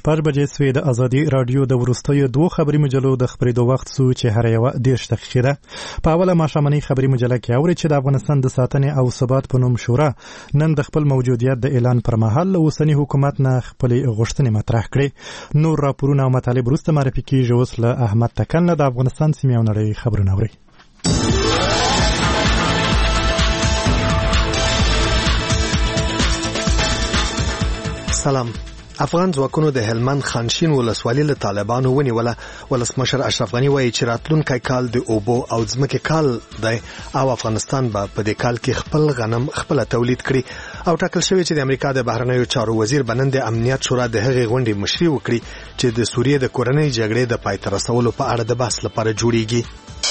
شپږ بجې سوې. د ازادي راډیو د وروستیو 2 خبري مجلو د خبرېدو وخت سو چې هر یوه 10 دقیقې ده. په اوله ماښامنۍ خبري مجله کې اورئ چې د افغانستان د ساتنې او ثبات په نوم شورا نن د خپل موجودیت د اعلان پر مهال له اوسني حکومت نه خپلې غوښتنې مطرح کړې. نور راپورونه او مطالب وروسته معرفي کېږي. اوس له احمد تکن د افغانستان سیمې او نړۍ خبرونه اورئ. سلام. افغان ځواکونو د هلمند خانشین ولسوالۍ له طالبانو ونیوله. ولسمشر اشرف غني وایي چې راتلونکی کال د اوبو او ځمکې کال دی او افغانستان به په دې کال کې خپل غنم خپل تولید کړي او ټاکل شوی چې د امریکا د بهرنیو چارو وزیر بنن د امنیت شورا د هغې غونډې مشري وکړي چې د سوریې د کورنۍ جګړې د پای ته رسولو په اړه د بحث لپاره جوړیږي.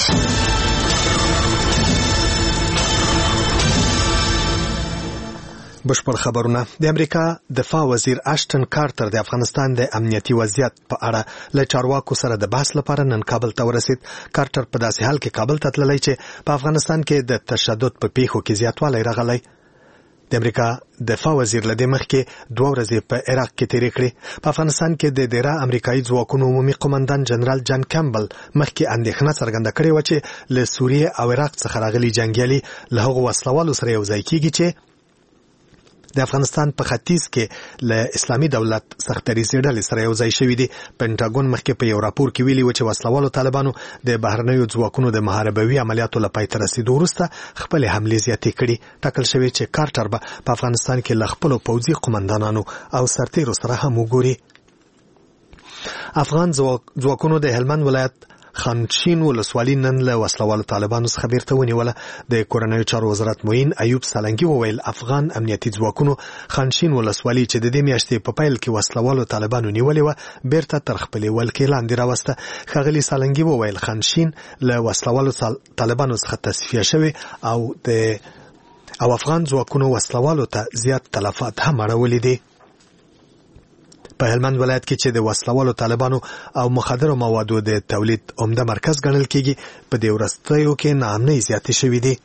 بشپړ خبرونه. د امریکا دفاع وزیر اشټن کارټر د افغانستان د امنیتي وضعیت په اړه له چارواکو سره د بحث لپاره نن کابل ته ورسید. کارټر په داسې حال کې کابل ته تللی چې په افغانستان کې د تشدد په پیښو کې زیاتوالی راغلی. د امریکا دفاع وزیر له دې مخکې 2 ورځې په عراق کې تیرې کړې. په افغانستان کې د ډیره امریکایي ځواکونو عمومي قومندان جنرال جان کیمبل مخکې اندېښنه څرګنده کړې وه چې له سوریې او عراق څخه راغلي جنګیالي له هغو وسلوالو سره یوځای کېږي چې د افغانستان په ختیځ کې له اسلامي دولت سختریزې ډلې سره یو ځای شوي دي. پینټاګون مخکې په یو راپور کې ویلي و چې وسلوالو طالبانو د بهرنیو ځواکونو د محاربوي عملیاتو له پای ته رسیدو وروسته خپلې حملې زیاتې کړي. ټاکل شوی چې کارټر به په افغانستان کې له خپلو پوځي قومندانانو او سرتیرو سره هم وګوري. افغان ځواکونو د هلمند ولایت خانشین ولسوالۍ نن له وسلوالو طالبانو څخه بیرته ونیوله. د کورنیو چارو وزارت معین ایوب سالنګي وویل افغان امنیتي ځواکونو خانشین ولسوالۍ چې د دې میاشتې په پیل کې وسلوالو طالبانو نیولې وه بیرته تر خپلې ولکې لاندې راوسته. ښاغلي سالنګي وویل خانشین له وسلوالو طالبانو څخه تصفیه شوی او افغان ځواکونو وسلوالو ته زیات تلفات هم اړولي دي. په هلمند ولایت کې چې د وسلوالو طالبانو او مخدرو موادو د تولید عمده مرکز ګڼل کېږي په دې وروستیو کې ناامنۍ زیاتې شوې دي.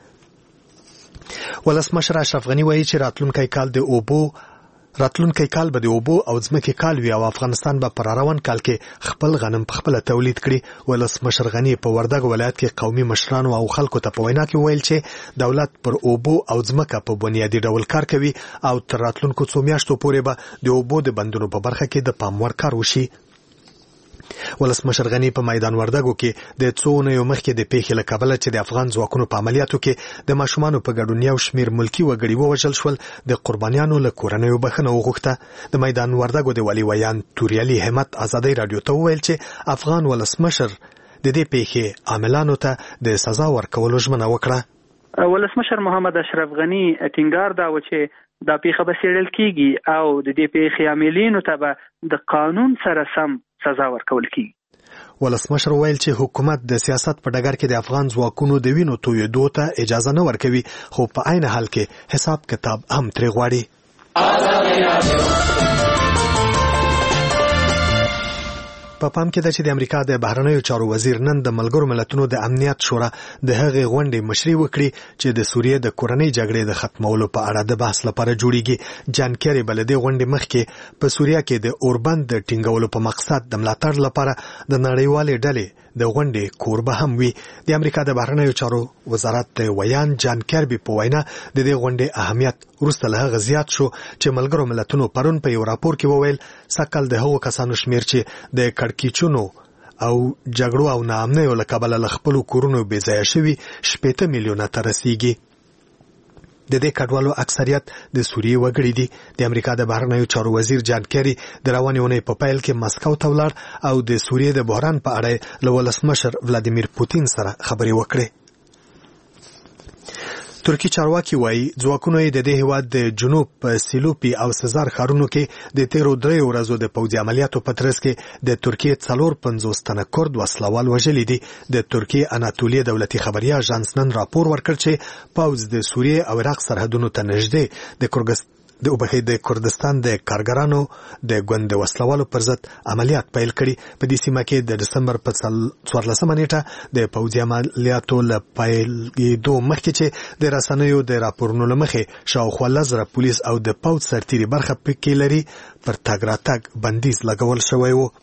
ولسمشر اشرف غني وایي چې راتلونکی کال به د اوبو او ځمکې کال وي او افغانستان به پر روان کال کې خپل غنم په خپله تولید کړي. ولسمشر غني په وردګ ولایت کې قومي مشرانو او خلکو ته په وینا کې ویل چې دولت پر اوبو او ځمکه په بنیادي ډول کار کوي او تر راتلونکو 2 میاشتو پورې به د اوبو د بندونو په برخه کې د پام وړ کار وشي. ولسمشر غني په میدان وردګو کې د 2 اونیو مخکې د پیښې له کبله چې د افغان ځواکونو په عملیاتو کې د ماشومانو په ګډون یو شمیر ملکي وګړي ووژل شول د قربانیانو له کورنیو بخښنه وغوښته. د میدان وردګو د والي ویان توریالي همت ازادۍ راډیو ته وویل چې افغان ولسمشر د دې پیښې عاملانو ته د سزا ورکولو ژمنه وکړه. ولسمشر محمد اشرف غني ټینګار دا و چې دا پیښه به څېړل کېږي او د دې پیښې عاملینو ته به د قانون سره سم سزا ورکول کېږي. ولسمشر ویل چې حکومت د سیاست په ډګر کې د افغان ځواکونو د وینو تویېدو ته اجازه نه ورکوي خو په عین حال کې حساب کتاب هم ترې غواړي. په پام کې ده چې د امریکا د بهرنیو چارو وزیر نن د ملګرو ملتونو د امنیت شورا د هغې غونډې مشري وکړي چې د سوریې د کورنۍ جګړې د ختمولو په اړه د بحث لپاره جوړیږي. جان کیری بل د غونډې مخکې په سوریه کې د اوربند د ټینګولو په مقصد د ملاتړ لپاره د نړیوالې ډلې د غونډې کوربه هم وي. د امریکا د بهرنیو چارو وزارت د ویان جان کیربي په وینا د دې غونډې اهمیت وروسته له هغه زیات شو چې ملګرو ملتونو پرون په یو راپور کې وویل سږکال د هغو کسانو شمیر چې د کړکېچونو او جګړو او ناامنیو له کبله له خپلو کورونو بې ځایه شوي 80 میلیونه ته رسیږي. د دې کډوالو اکثریت د سوریې وګړي دي. د امریکا د بهرنیو چارو وزیر جان کیری د روانې اونۍ په پیل کې مسکو ته ولاړ او د سوریې د بحران په اړه له ولسمشر ولادیمیر پوتین سره خبرې وکړې. ترکی چارواکي وایي ځواکونو یې د دې هیواد د جنوب په سیلوپي او سزار ښارونو کې د تیرو 3 ورځو د پوځي عملیاتو په ترڅ کې د ترکیې 450 تنه کرد وسلوال وژلي دي. د ترکیې اناتولیه دولتي خبري اژانس نن راپور ورکړ چې پوځ د سوریې او عراق سرحدونو ته نږدې د کردستان د کارګرانو د ګوند وسلوالو پر ضد عملیات پیل کړي. په دې سیمه کې د دسمبر په 14 نیټه د پوځي عملیاتو له پیلېدو مخکې چې د رسنیو د راپورونو له مخې شاوخوا 10,000 پولیس او د پوځ سرتیري برخه پکې لري پر تګ راتګ بندیز لګول شوی و.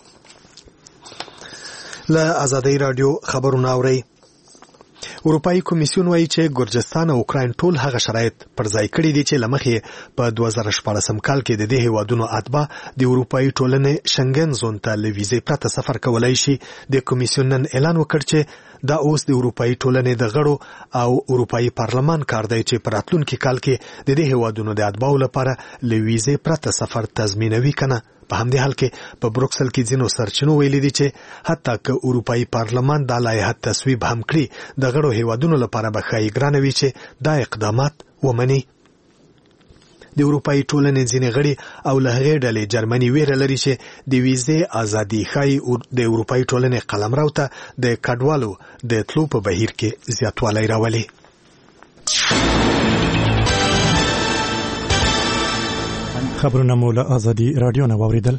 له آزادۍ رادیو خبرونه اورئ. اروپایي کمیسیون وایي چې ګرجستان او اوکراین ټول هغه شرایط پر ځای کړي دي چې له مخې په 2014 کال کې د دې هیوادونو اتباع د اروپایي ټولنې شنګن زون ته له ویزې پرته سفر کولای شي. د کمیسیون نن اعلان وکړ چې دا اوس د اروپایي ټولنې د غړو او اروپایي پارلمان کار دی چې په راتلونکي کال کې د دې هیوادونو د اتباعو لپاره له ویزې پرته سفر تضمینوي کنه. په همدې حال کې په بروکسل کې ځینو سرچینو ویلي دي چې حتی که اروپایي پارلمان دا لایحه تصویب هم کړي د غړو هیوادونو لپاره به ښایي ګرانه وي چې دا اقدامات ومني. د اروپایي ټولنې ځینې غړي او له هغې ډلې جرمني ویره لري چې د ویزې ازادي ښایي د اروپایي ټولنې قلمرو ته د کډوالو د تلو په بهیر کې زیاتوالی راولي. خبرونه مو له آزادي رادیو نه واوریدل.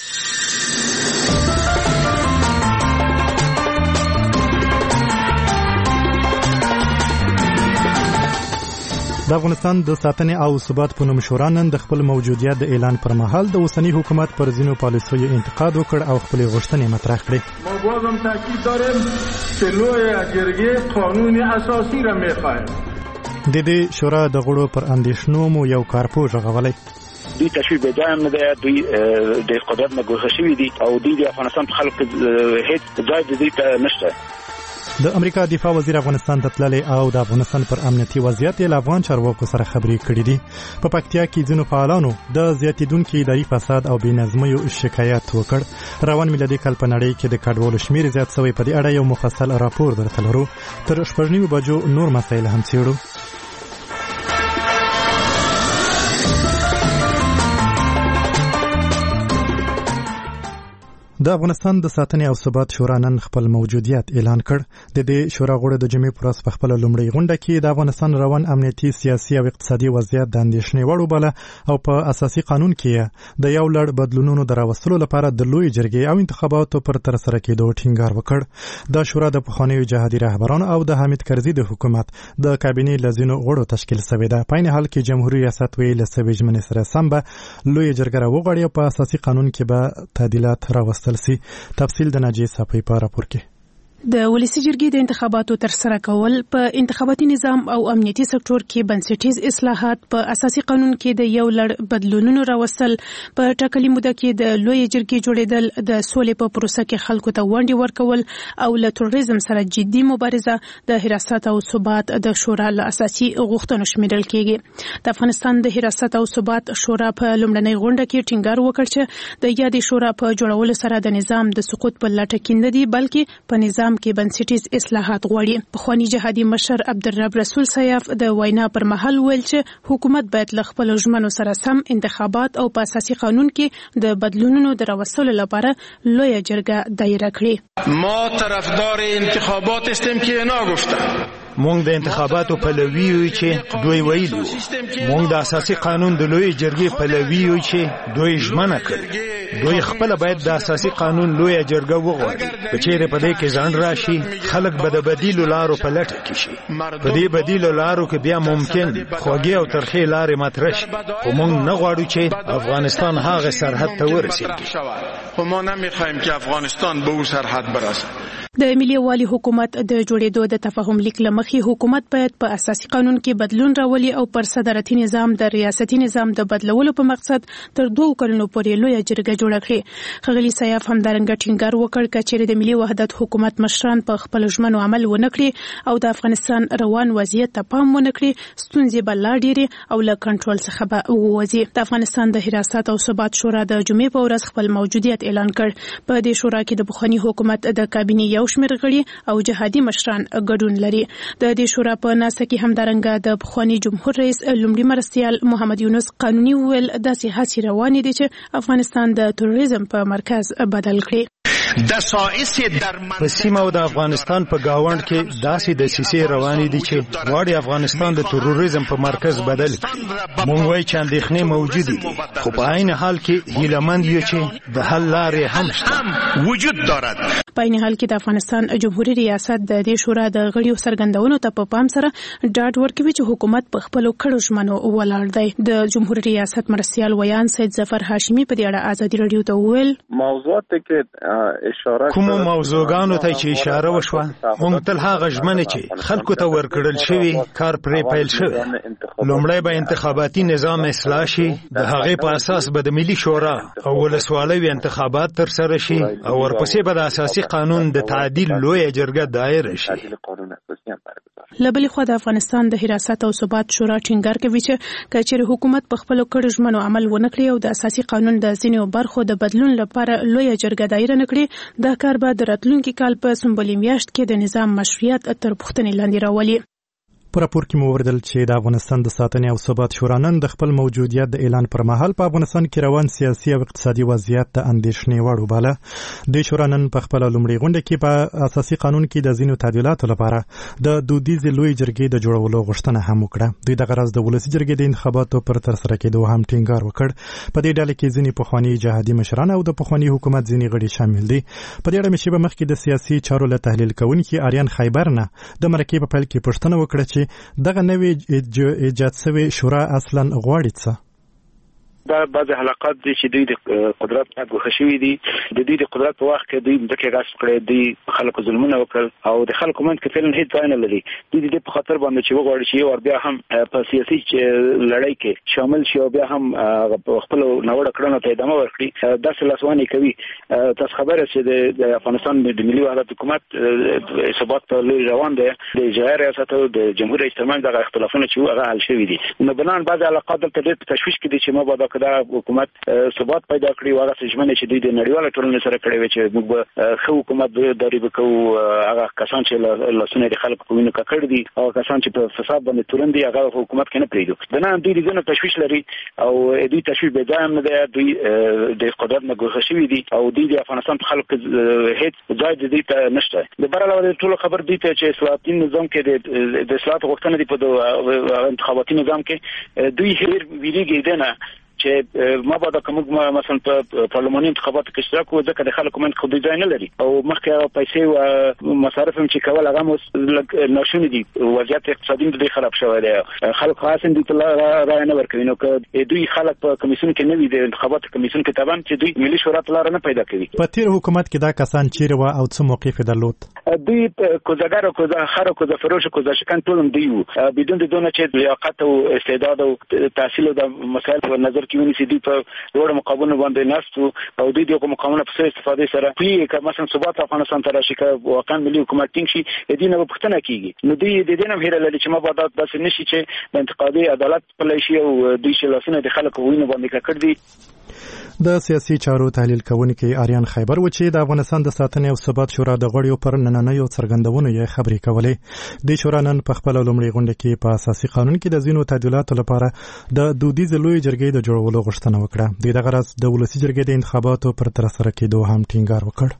د افغانستان د ساتنې او ثبات په نوم شورا نن د خپل موجودیت د اعلان پر مهال د اوسنی حکومت پر ځینو پالیسیو انتقاد وکړ او خپل غوښتنې مطرح کړې. ما بازم تاکید داریم که لوی جرګه قانون اساسی را میخواهیم. د دې شورا د غړو پر اندیشنو مو یو کارپوه غوړی. دوی تشویق به ځای نه دی، دوی د قدرت نه ګوښه شوي دي او دوی د افغانستان په خلکو هیڅ ځای د دوی ته نشته. د امریکا دفاع وزیر افغانستان ته تللی او د افغانستان پر امنیتي وضعیت له افغان چارواکو سره خبرې کړې دي. په پکتیا کې ځینو فعالانو د زیاتیدونکو اداري فساد او بېنظمیو شکایت وکړ. روان میلادي کال په نړۍ کې د کډوالو شمیر زیات شوی. په دې اړه یو مفصل راپور درته لرو. تر 8:30 بجو نور مسایل هم څېړو. د افغانستان د ساتنې او ثبات شورا نن خپل موجودیت اعلان کړ. د دې شورا غړو د جمعې پر ورځ په خپل لومړۍ غونډه کې د افغانستان روان امنیتي، سیاسي او اقتصادي وضعیت د اندېښنې وړ وباله او په اساسي قانون کې د یو لړ بدلونونو د راوستلو لپاره د لوی جرګې او انتخاباتو پر ترسره کېدو ټینګار وکړ. دا شورا د پخوانیو جهادي رهبرانو او د حامد کرزي د حکومت د کابینې له ځینو غړو تشکیل شوې ده. په عین حال کې جمهوریت ریاست ویلي سوي ژمنې سره سم به لوی جرګه راوغړي او په اساسي قانون کې به تعدیلات راوستل شي. تفصیل د ناجیه صافی په راپور کې. د ولسی جرګې د انتخاباتو ترسره کول په انتخاباتي نظام او امنیتي سکتور کې بنسټیز اصلاحات، په اساسي قانون کې د یو لړ بدلونونو راوستل، په ټاکلي موده کې د لوی جرګې جوړیدل، د سولې په پروسه کې خلکو ته ونډه ورکول او له تروریزم سره جدي مبارزه د حراست او ثبات د شورا له اساسي غوښتنو شمیرل کېږي. د افغانستان د حراست او ثبات شورا په لومړنۍ غونډه کې ټینګار وکړ چې د یادې شورا په جوړولو سره د نظام د سقوط په لټه کې نه دي، بلکې په نظام کې بنسټیز اصلاحات غواړي. پخوانی جهادي مشر عبدالرب رسول سیاف د وینا پر مهال ویل چې حکومت باید له خپل ژمنو سره سم انتخابات او په اساسي قانون کې د بدلونونو د راوستلو لپاره لوی جرګه دایره کړي. ما طرفدار انتخابات هستیم که اینا گفتن. مونږ د انتخاباتو پلوي یو چې دوی ویلو. مونږ د اساسي قانون د لوی جرګې پلوي یو چې دوی ژمنه کړې. دوی خپل باید د اساسي قانون لوی جرګه وغواړي. په چیرې په دې کې ځان راشي، خلک به د بدیلو لارو په لټه کې شي. په دې بدیلو لارو کې بیا ممکن خوږې او ترخې لارې مطرح شي. خو مونږ نه غواړو چې افغانستان هغه سرحد ته ورسیږي. خو ما نمیخوایم که افغانستان به اون سرحد برسه. د ملي والي حکومت د جوړېدو د تفاهم لیک له مخې حکومت باید په اساسي قانون کې بدلون راولي او پر صدارتي نظام د ریاستي نظام د بدلولو په مقصد تر 2 کلونو پورې لوی جرګه جوړه کړي. ښاغلي سیاف همدارنګه ټینګار وکړ چې چیرې د ملي وحدت حکومت مشران په خپل ژمنو عمل ونه کړي او د افغانستان روان وضعیت ته پام ونه کړي، ستونزې به لا ډېرې او له کنټرول څخه به ووځي. د افغانستان د حراست او ثبات شورا د جمعې په ورځ خپل موجودیت اعلان کړ. په دې شورا کې د پخواني حکومت د کابینې یو شمېر غړي او جهادي مشران ګډون لري. د دې شورا په ناسته کې همدارنګه د پخواني جمهور رئیس لومړي مرستیال محمد یونس قانوني ویل داسې هڅې روانې دي چې افغانستان د تروریزم په مرکز بدل کړي. په سیمه او د افغانستان په گاوند کې داسې دسیسې روانې دي چې غواړي افغانستان د تروریزم په مرکز بدل کړي. موږ وایو چې اندېښنې موجودې دي، خو په عین حال کې هیلهمند یو چې د حل لارې هم وجود دارد. په عین حال کې د افغانستان جمهوریت ریاست د دې شورا د غړیو څرګندونو ته په پام سره ډاډ ورکوي چې حکومت په خپلو کړو ژمنو ولاړ دی. د جمهوریت ریاست مرستیال ویان سید ظفر هاشمي په دې اړه ازادي رادیو ته وویل موضوعات کې اشاره کوم موضوعګانو ته چې اشاره وشوه موږ تل هغه ژمنه چې خلکو ته ورکړل شوی کار پرې پیل شوی. لومړی به انتخاباتي نظام اصلاح شي، د هغې په اساس به د ملي شورا او ولسوالیو انتخابات تر سره شي او ورپسې به د اساسي قانون د تعدیل لویه جرګه دایر شي. لبلې خو د افغانستان د حراست او ثبات شورا ټینګار کوي چې کچېر حکومت په خپل کړو ژمنو عمل ونه کړي او د اساسي قانون د ځینو برخو د بدلون لپاره لویه جرګه دایر نه کړي، دا کار به د راتلونکي کال په سنبلې میاشت کې د نظام مشروعیت تر پوښتنې لاندې راولي. په راپور کې مو وردل چې د افغانستان د ساتنې او ثبات شورا نن د خپل موجودیت د اعلان پر مهال په افغانستان کې روان سیاسي او اقتصادي وضعیت ته اندېښنې وړ وباله. د شورا نن په خپل لومړۍ غونډه کې په اساسي قانون کې د ځینو تعدیلاتو لپاره د دودیزې لوی جرګې د جوړولو غوښتنه هم وکړه. دوی د غرض د ولسي جرګې د انتخاباتو پر ترسره کېدو هم ټینګار وکړ. په دې ډله کې ځینې پخواني جهادي مشران او د پخواني حکومت ځینې غړي شامل دي. په دې اړه مې شیبه مخکې د سیاسي چارو له تحلیل کوونکي آریان خیبر نه د مرکې په پیل کې پوښتنه وکړه چې دغه ایجاد شوی شورا اصلا غواړي څه؟ دا بعض حلقات دي چې دوی د قدرت نه ګوښه شوي دي. د دوی د قدرت په وخت کې دوی ځکه غاښ کړی دي، خلکو ظلمونه وکړل او د خلکو منځ کې فعلا هیڅ ځای نه لري. دوی د دې په خاطر باندې چې وغواړي چې یو بیا هم په سیاسي لړۍ کې شامل شي او بیا هم خپل نوړه کړنو ته ادامه ورکړي. داسې لاسواني کوي. تاسو خبره چې د افغانستان د ملي وحدت حکومت ثبات په لوري روان دی. د جهاد ریاست او د جمهور رئیس ترمنځ دغه اختلافونه چې هغه حل شوي دي. نو بنان بعض علاقات دلته ډېر تشویش کې دي چې ما بعد دا حکومت ثبات پیدا کړی او هغه ژمنه چې دوی د نړیواله ټولنې سره کړې وي چې موږ به خو حکومت داري وکړو. هغه کسان چې لاسونه د خلکو په وینو ککړ دي او کسان چې په فساد باندې تورن دي هغه حکومت کې نه پریږدو. د نن دوی دغه تشویش لري او دوی تشویش به ځای نه دی. دوی د قدرت نه ګوښه شوي دي او دوی د افغانستان په خلکو هیڅ ځای د دې ته نشته. د برابر ټول خبر دی ته چې اصلاحاتي نظام کې د اصلاحات غوښتنه دی په انتخاباتي نظام کې دوی هیر ویریږي نه چې ما بعد کوم مثلا په پارلماني انتخاباتو کې اشتراک وکړ ځکه د خلکو منځ خو ډیزاین لري او مخکې پیسې او مصارف هم چې کول هغه مو ناشونی دي. وضعیت اقتصادي د خراب شوی دی. خلک خاصن دي ته رای نه ورکوي. نو که دوی خلک په کمیسیون کې نه وي د انتخاباتو کمیسیون کې تابع چې دوی ملي شورا ته لار نه پیدا کوي. په تیر حکومت کې دا کسان چیرې و او څه موقف درلود؟ دوی کوزګر او کوزخر او کوزفروش او کوزشکن ټول دی وو بدون د دونه چې لیاقت او استعداد او تحصیل او د مسایل په نظر کې ونیسي. دوی په وړ مقابله باندې ناستو او دوی دغه مقامونه په سره استفاده سره په مثلا ثبات افغانستان ته راشي که واقعا ملي حکومت ټینګ شي د دې نه پوښتنه کیږي. نو دوی د دې نه هیره لري چې مبادات بس نشي چې د انتقادي عدالت په لشي او دوی چې لاسونه د خلکو وینه باندې کړ دي. د سیاسي چارو تحلیل کوونکي آریان خیبر و چې د افغانستان د ساتنې او ثبات شورا د غړیو پر نننیو څرګندونو یې خبرې کولې. د شورا نن په خپل لومړۍ غونډه کې په اساسي قانون کې د ځینو تعدیلاتو لپاره د دودیز لوی جرګې د جوړولو غوښتنه وکړه. د غرض د ولسي جرګې د انتخاباتو پر ترسره کېدو هم ټینګار وکړ.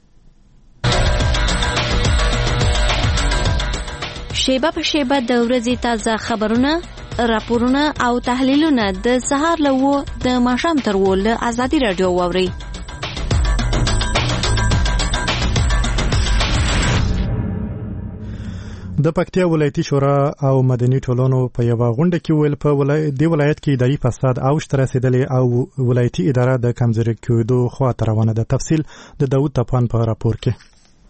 شیبه په شیبه د ورځې تازه خبرونه، راپورونه او تحلیلونه د سهار له د ماښام تر له ازادي رادیو واوري. د پکتیا ولایتي شورا او مدني ټولنو په یو غونډه کې ویل په ولایت کې اداري فساد اوج ته رسیدلی او ولایتي اداره د کمزوري کېدو خواته روانه ده. تفصیل د داود طپان په راپور کې.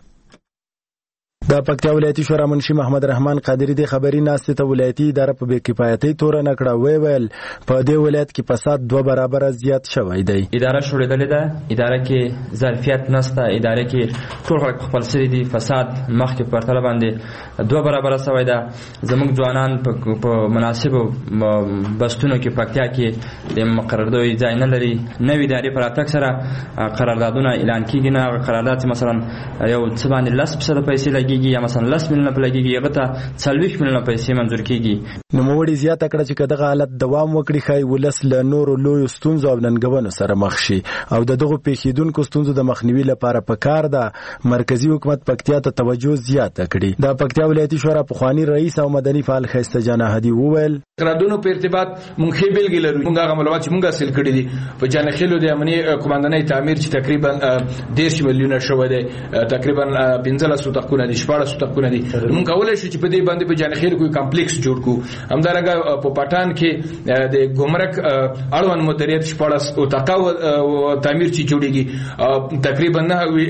د پکتیا ولایتي شورا منشي محمد رحمان قادری د خبري ناستې ته ولایتي اداره په بې کفایتۍ تور نه کړه. ویل په دې ولایت کې فساد 2 برابر زیات شوی دی. اداره شوړېدلې ده. اداره کې ظرفیت نشته. اداره کې ټول خلک خپل سری دي. فساد مخکې پرتله باندې 2 برابر شوی ده. زموږ ځوانان په مناسبو بستونو کې پکتیا کې د مقرردوی ځای نه لري. نوې ادارې پر اتک سره قراردادونه اعلان کیږي. نه قرارداد مثلا یو څه باندې 10% پیسې لګي لګيږي یا مثلا 10 میلیونه په لګيږي هغه ته 40 میلیونه پیسې منظور کیږي. نوموړي زیاته کړه چې دغه حالت دوام وکړي خای ولس له نورو لوی ستونزو او ننګونو سره مخ شي او دغه پیښیدونکو ستونزو د مخنیوي لپاره پکار ده مرکزی حکومت پکتیا ته توجه زیاته کړي. د پکتیا ولایتي شورا پخوانی رئیس او مدني فعال خسته جان هدي وویل قراردادونو په ارتباط مونږ هی بیلګې لرو. مونږ هغه معلومات چې مونږ حاصل کړي دي په جانخیلو د امنیه کمانډنۍ تعمیر چې تقریبا 10 میلیونه شوه دی، تقریبا 15 تقونه دي 14 تقونه دي. مونږ کولای شو چې په دې باندې په جانخیل کوئی کمپلیکس جوړ کو. همدارنګه په پټان کې د ګمرک اړوند مدیریت 14 او تقاو تعمیر چې جوړیږي تقریبا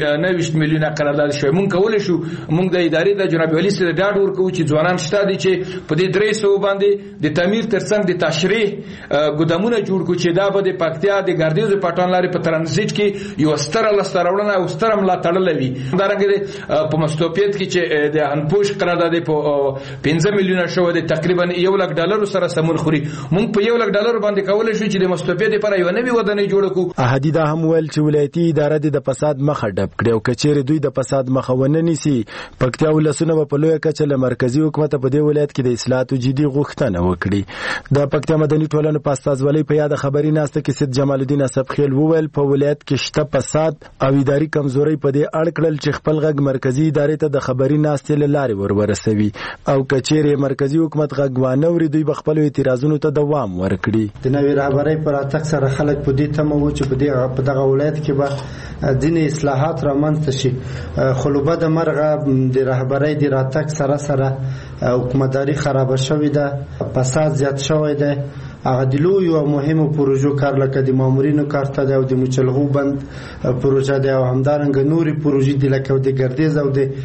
9 میلیونه قرارداد شوی. مونږ کولای شو مونږ د ادارې د جناب ولی سره ډاډ ورکو چې ځوانان شته دي چې په دې 300 باندې د تعمیر ترڅنګ د تشریح ګودامونه جوړ کو چې دا به د پکتیا د ګردیز پټان لارې په ترانزیت کې یو ستر لستراوړنه او ستر ملا تړلې وي. همدارنګه په مستوپیت کې چې د انپوش قرارداد په 15 میلیونه شو د تقریبا $1,00,000 سره سمون خوري. مونږ په $1,00,000 باندې کولای شو چې د مستوپیت لپاره یو نوې ودانۍ جوړ کو. احدی دا هم ویل چې ولایتي اداره د فساد مخه ډب کړي او کچېره دوی د فساد مخه ونه نیسي پکتیا ولسونه په لوی کچه له مرکزی حکومت په دې ولایت کې د اصلاحاتو جدي غوښتنه وکړي. د پکتیا مدني ټولنې په استازولۍ په یاد خبري ناسته کې سید جمال الدین اسبخیل وویل په ولایت کې شته فساد او اداري کمزوري په دې اړ کړل چې خپل غږ مرکزی ادارې ته د خبري ناستې له لارې ورسوي او کچېره مرکزی حکومت غږ وانوري دوی بخپل اعتراضونو ته دوام ورکړي. د نوې رهبرۍ پر اتک سره خلک په دې تمه و چې په دغه ولایت کې به ځینې اصلاحات رامنځته شي. خلوبه د مرغه د رهبرۍ د راتک سره حکومتداري خراب شوې ده، فساد زیات شوی دی. هغه د لویو او مهمو پروژو کار لکه د مامورینو کارته دی او د مچلغو بند پروژه دی او همدارنګه نوري پروژې دي لکه د ګردیز او د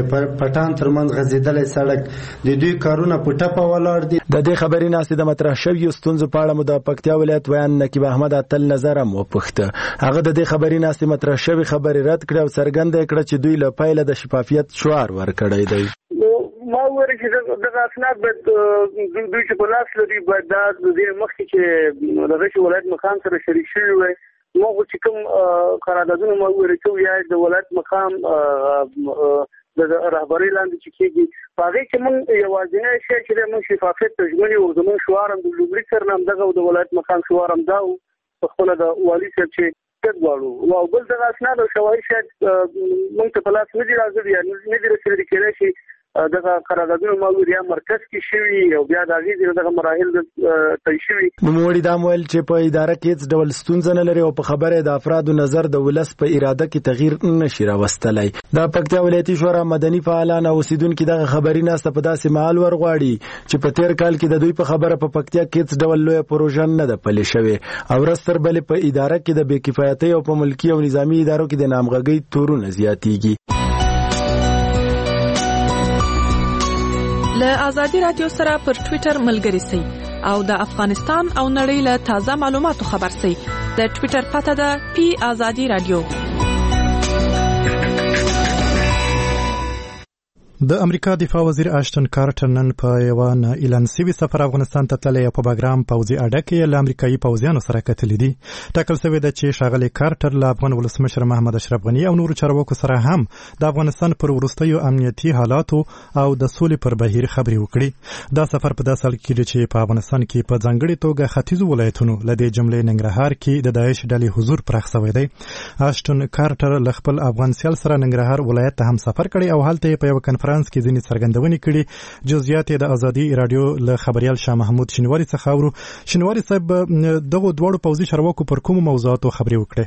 پټان ترمنځ غځېدلی سړک د دوی کارونه په ټپه ولاړ دي. د دې خبرې ناستې د مطرح شویو ستونزو په اړه مو د پکتیا ولایت ویان نقیب احمد اتل نظر هم وپوښته. هغه د دې خبرې ناستې مطرح شوې خبرې رد کړې او څرګنده کړه چې دوی له پیله د شفافیت شعار ورکړی دی. ما وایي چې دغه اسناد باید دوی چې په لاس لري باید دا د دې مخکې چې دغه چې ولایت مقام سره شریک شوي وي. موږ چې کوم قراردادونه ما وایي چې یا د ولایت مقام د رهبرۍ لاندې چې کېږي په هغې کې موږ یوازینی شی چې موږ شفافیت ته ژمن یو. زموږ شعار هم د لومړي سر نه همدغه د ولایت مقام شعار هم دا و په خپله د والي صاحب چې غواړو او بل دغه اسناد او شواهد شاید موږ ته په لاس نه دي راغلي یا نه دي رسېدلي. کېدای شي دغه قراردادونه ماویل یا مرکز کې شوي او بیا د هغې دغه مراحل طی شوي. نوموړي دا ویل چې په اداره کې هېڅ ډول ستونزه نه لري او په خبره د افرادو نظر د ولس په اراده کې تغییر نشي راوستلی. د پکتیا ولایتي شورا مدني فعالان او اوسیدونکي دغه خبري ناسته په داسې مهال ورغواړي چې په تیر کال کې د دوی په خبره په پکتیا کې هېڅ ډول لویه پروژه نه ده پلې شوې او ورځ تر بلې په اداره کې د بې کفایتۍ او په ملکي او نظامي ادارو کې د نامغږۍ تورونه زیاتېږي. له ازادي رادیو سره پر ټوئیټر ملګري سئ او د افغانستان او نړۍ له تازه معلوماتو خبر سئ. د ټوئیټر پته ده پی ازادي رادیو. د امریکا دفاع وزیر آشټن کارټر نن په یو نه اعلان شوی سفر افغانستان ته تللی او په باګرام پوځي اډه کې له امریکایي پوځیانو سره کتلې دي. ټاکل شوی ده چې ښاغلی کارټر له افغان ولسمشر محمد اشرف غني او نورو چارواکو سره هم د افغانستان پر وروستیو امنیتي حالاتو او د سولې پر بهیر خبرې وکړي. دا سفر په داسې حال کې چې په افغانستان کې په ځانګړې توګه ختیځو ولایتونو له دې جملې ننګرهار کې د داعش ډلې حضور پراخ شوی دی. آشټن کارټر له خپل افغان سیال سره ننګرهار ولایت ته هم سفر کړی او هلته په یو کنفرانس کې ځینې څرګندونې کړي. جزئیات د ازادي رادیو له خبريال شاه محمود شینواری څخه اورو. شینواری صاحب دغه دوړو پوځي چارواکو پر کوم موضوعاتو خبرې وکړي؟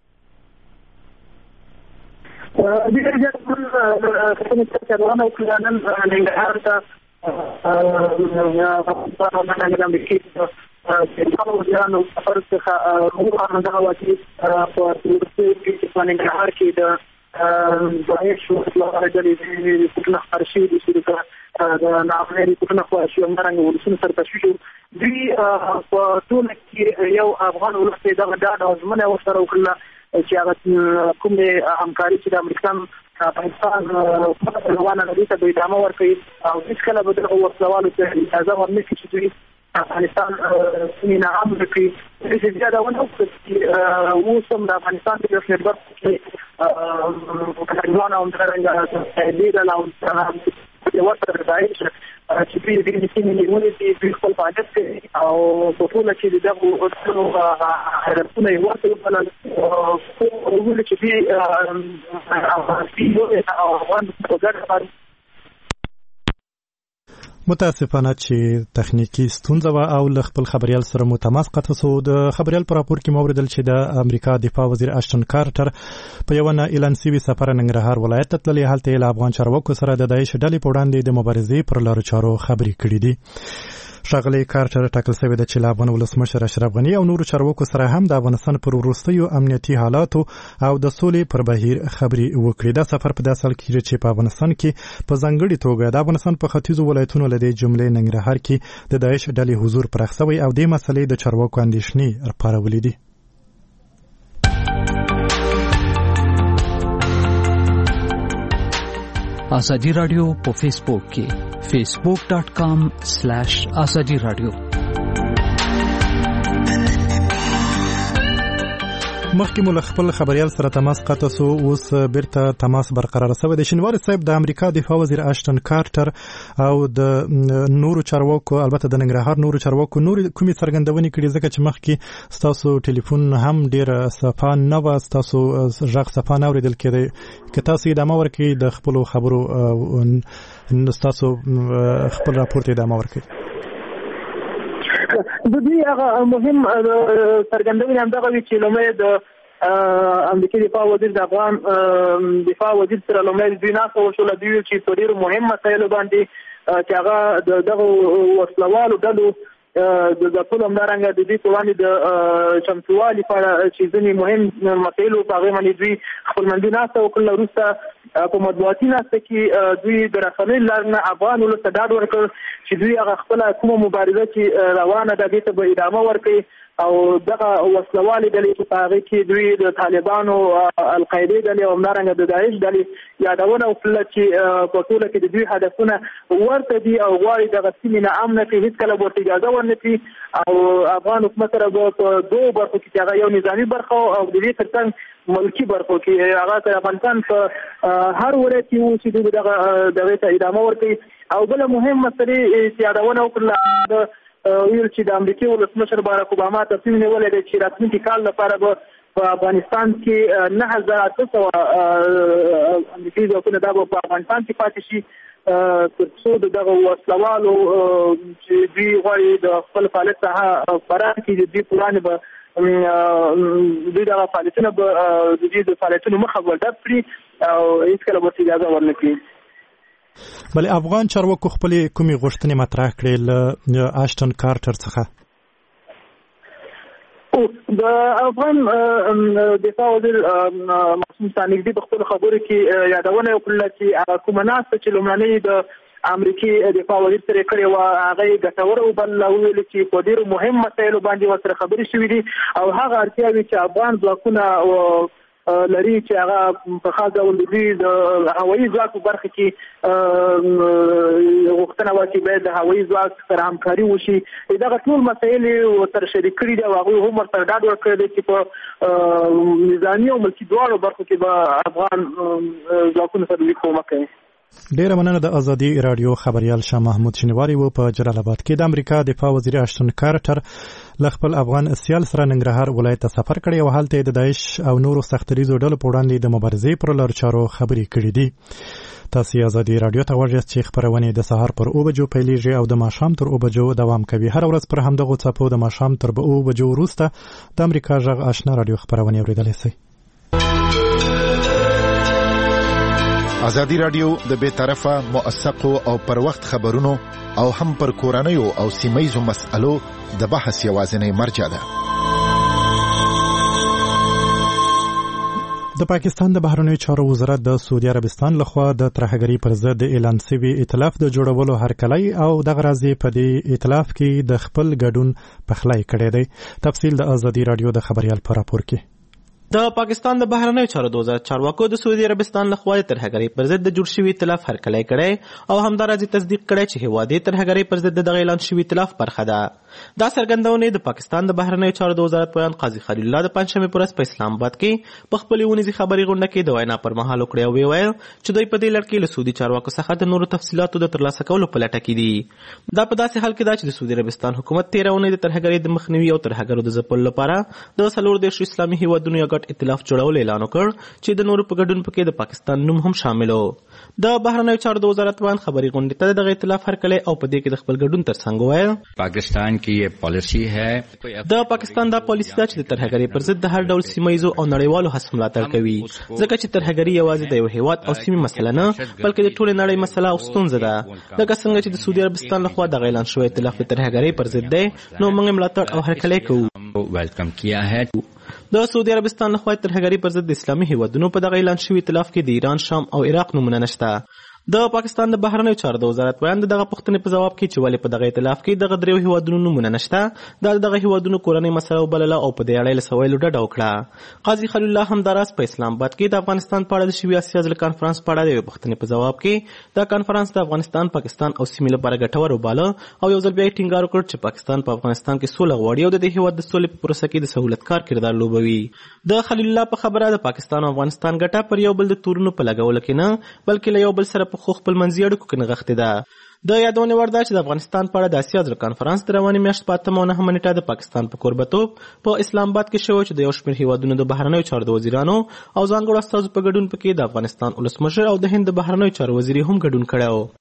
داعش وسلوات ډلې کوټنه خارشي د شرکت د ناغېري کوټنه خارشي همدارنګه ولسونه سره تشویش دوی په ټول کې یو افغان ولس ته دغه ډاډ او ژمنه ورسره وکړه چې هغه کومه همکاري چې د امریکا پاکستان روانه لري ته دوی ادامه ورکوي او هیڅ کله به دغه وسلوالو ته اجازه ورنکړي چې دوی افغانستان سیمه عام کړي. چې زیاده ونه وکړي اوس هم د افغانستان د نړیوال ځوان او څنګه دې له یو څه راځي چې دې سیمې نیولې دي په خپل فعالیت کوي او په ټول کې دغه اصولو حرکتونه یې ورته بلل او ولې چې دې او متاسفانه چې تخنیکی ستونزه و او ل خپل خبريال سره مو تماس قطع شو د خبريال پر راپور کې موردل چې د امریکا دفاع وزیر اشتن کارټر په یو نه اعلان سوي سفر ننګرهار ولایت ته تللی حالت له افغان چارواکو سره د داعش ډلې په وړاندې د مبارزې پر لارو چارو خبرې کړې دي. ښاغلی کارټر ټاکل شوی د چې له افغان ولسمشر اشرف غني او نورو چارواکو سره هم د افغانستان پر وروستیو امنیتي حالاتو او د سولې پر بهیر خبرې وکړي. دا سفر په داسې حال کې چې په افغانستان کې په ځانګړي توګه د افغانستان په ختیځو ولایتونو له دې جملې ننګرهار کې د داعش ډلې حضور پراخ شوی او د مسلې د چارواکو اندېښنې راپارولې دي. آزادی رادیو په فیسبوک کې facebook.com/azadi radio. مخکې مو خپل خبريال سره تماس قطع شو اوس بیرته تماس برقرار شوی د شینوار صاحب د امریکا دفاع وزیر اشتن کارټر او د نورو چارواکو البته د ننګرهار نورو چارواکو نور کومي څرګندونې کړي ځکه چې مخکې تاسو ټلیفون هم ډیر صفان نه و تاسو ژغ صفان اوریدل کېږي که تاسو ادامه ورکړئ د خپل خبرو تاسو خپل راپور ته ادامه ورکړئ. د دې هغه مهم څرګندونې هم دغه وی چې لومړی د امریکا دفاع وزیر د افغان دفاع وزیر سره لومړی دوی ناسته وشوله دوی چې په ډېرو مهم مسایلو باندې چې هغه دغه وسلوالو ډلو د ټول همدارنګه د دې په وړاندې د چمتووالي په اړه چې ځینې مهم مسایلو په هغې باندې دوی خپلمنځي ناسته وکړله. وروسته په مطبوعاتي ناسته کې دوی د رسنیو لارې نه افغان ولس ته ډاډ ورکړ چې دوی هغه خپله کومه مبارزه چې روانه ده دې ته به ادامه ورکړي او دغه وسلوالې ډلې چې په هغې کې دوی د طالبانو القاعدې ډلې او همدارنګه د داعش ډلې یادونه وکړله چې په ټوله کې د دوی هدفونه ورته دي او غواړي دغه سیمې نه امنه کړي هېڅکله به ورته اجازه ورنه کړي او افغان حکومت سره به په دوو برخو کې چې هغه یو نظامي برخه او د دې ترڅنګ ملکي برخو کې هغه د افغانستان په هر ولایت کې وو چې دوی دغې ته ادامه ورکړي. او بله مهم مسلې چې یادونه وکړله ویل چې د امریکا ولسمشر باراک اوباما تصمیم نیولی دی چې راتلونکي کال لپاره به په افغانستان کې 9800 امریکایي ځواکونه دا به په افغانستان کې پاتې شي تر څو دغه وسلوالو چې دوی غواړي د خپل فعالیت څخه فرار کړي د دوی په وړاندې به دوی دغه فعالیتونه به د دوی د فعالیتونو مخه به ډب کړي او هېڅکله به اجازه ورنه کړي. بلې افغان چارواکو خپلې کومې غوښتنې مطرح کړې له اشتن کارټر څخه؟ د افغان دفاع وزیر معصوم ثانیزي په خپلو خبرو کې یادونه وکړله چې کومه ناسته چې لومړنۍ د امریکي دفاع وزیر سره کړې وه هغه یې ګټوره وبلله. وویل چې په ډېرو مهم مسایلو باندې ورسره خبرې شوي دي او هغه اړتیاوې چې افغان ځواکونه لري چې هغه په خاص ډول د هوایي ځواک په برخه کې غوښتنه وه چې باید د هوایي ځواک سره همکاري وشي. دغه ټول مسایل یې ورسره شریک کړي دي او هغوی هم ورسره ډاډ ورکړی دی چې په نظامي او ملکي دواړو برخو کې به افغان ځواکونو سره دوی کومک کوي. ډیره مننه. د ازادي رادیو خبريال شاه محمود شینواری و په جلال آباد کې د امریکا دفاع وزیر اشتن کارټر ل خپل افغان سیال سره ننګرهار ولایت ته سفر کړی او هلته د داعش او نورو سختریزو ډلو په وړاندې د مبارزې پر لارو چارو خبرې کړې دي. تاسو ازادي رادیو ته ورغاست چې خبرونه د سهار پر 9 بجو پیلېږي او د ماښام تر 9 بجو دوام کوي. هر ورځ پر همدغه څپو د ماښام تر 9 بجو وروسته د امریکا غږ آشنا رادیو خبرونه اوریدلای شئ. ازادي رادیو د بے طرفه موثقو او پر وخت خبرونو او هم پر کورنیو او سیمایي مسألو د بحث یوازینی مرجع ده. د پاکستان د بهرنیو چارو وزارت د سعودي عربستان لخوا د ترهګرۍ پر ضد اعلان شوی ائتلاف د جوړولو هرکلی او د غرضی په دې ائتلاف کې د خپل ګډون پخلی کړی دی. تفصیل د ازادي رادیو د خبريال پر راپور کې. د پاکستان د بهرنیو چارو د وزارت چارواکو د سعودي عربستان لخوا د ترهګرۍ پر ضد د جوړ شوي ائتلاف هرکلی کړی او همداراز تصدیق کړی چې هیواد یې ترهګرۍ پر ضد دغه اعلان شوي ائتلاف برخه ده. دا څرګندونې د پاکستان د بهرنیو چارو د وزارت ویان قاضي خلیل الله د پنځشنبې په ورځ په اسلام آباد کې په خپلې ونیزې خبري غونډه کې د وینا پر مهال وکړې او ویل چې دوی په دې لړ کې له سعودي چارواکو څخه د نورو تفصیلاتو د ترلاسه کولو په لټه کې دي. دا په داسې حال کې ده چې د سعودي عربستان حکومت 13 اونۍ د ترهګرۍ د مخنیوي او ترهګرو د ځپلو لپاره د 14 اسلامي هیوادونو یو ګډ ائتلاف جوړولو اعلان وکړ چې د نورو په ګډون پکې د پاکستان نوم هم شامل و. د بهرنیو چارو د وزارت ویان خبري غونډې ته دغه ائتلاف هرکلی او په دې کې د خپل ګډون ترڅنګ وویل پاکستان کی یہ پالیسی ہے د پاکستان دا پالیسی ده چې د ترهګرۍ پر ضد د هر ډول سیمایزو او نړیوالو هڅو ملاتړ کوي ځکه چې ترهګري یوازې د یو هیواد او سیمې مسله نه بلکې د ټولې نړۍ مسله او ستونزه ده. لکه څنګه چې د سعودي عربستان لخوا دغه اعلان شوی ائتلاف د ترهګرۍ پر ضد دی نو موږ ملاتړ او هرکلی کوو. ویلکم کیا ہے. د سعودي عربستان لخوا ترهګرۍ پر ضد د اسلامي هیوادونو په دغه اعلان شوي ائتلاف کې د ایران، شام او عراق نومونه نشته. د پاکستان د بهرنیو چارو د وزارت بیان دغه پوښتنې په جواب کې چې ولې په دغه ائتلاف کې دغه دریو هیوادونو نومونه نشته دا دغه هیوادونو کورنۍ مسله وبلله او په دې اړه له سوالو ډډه وکړه. قاضي خلیل الله همداراز په اسلام آباد کې د افغانستان په اړه د شوي اسیا ځل کانفرنس په اړه د پوښتنې په جواب کې دا کانفرنس د افغانستان، پاکستان او سیمې لپاره ګټور وباله او یو ځل بیا ټینګار وکړ چې پاکستان په افغانستان کې سوله غواړي او د دې هیواد د سولې په پروسه کې د سہولتکار کردار لوبوي. د خلیل الله په خبره د پاکستان او افغانستان ګټه پر یو بل د تورونو په لګولو کې نه بلکې له یو بل سره په خپل منځي اړیکو کې نغښتې ده. د یادونې وړ ده چې د افغانستان په اړه د اسیا ځل کانفرنس د روانې میاشتې په 8 او 9 نیټه د پاکستان په کوربتوب په اسلام آباد کې شوی چې د یو شمېر هیوادونو د بهرنیو چارو د وزیرانو او ځانګړو استازو په ګډون پکې د افغانستان ولسمشر او د هند د بهرنیو چارو وزیر هم ګډون کړی و.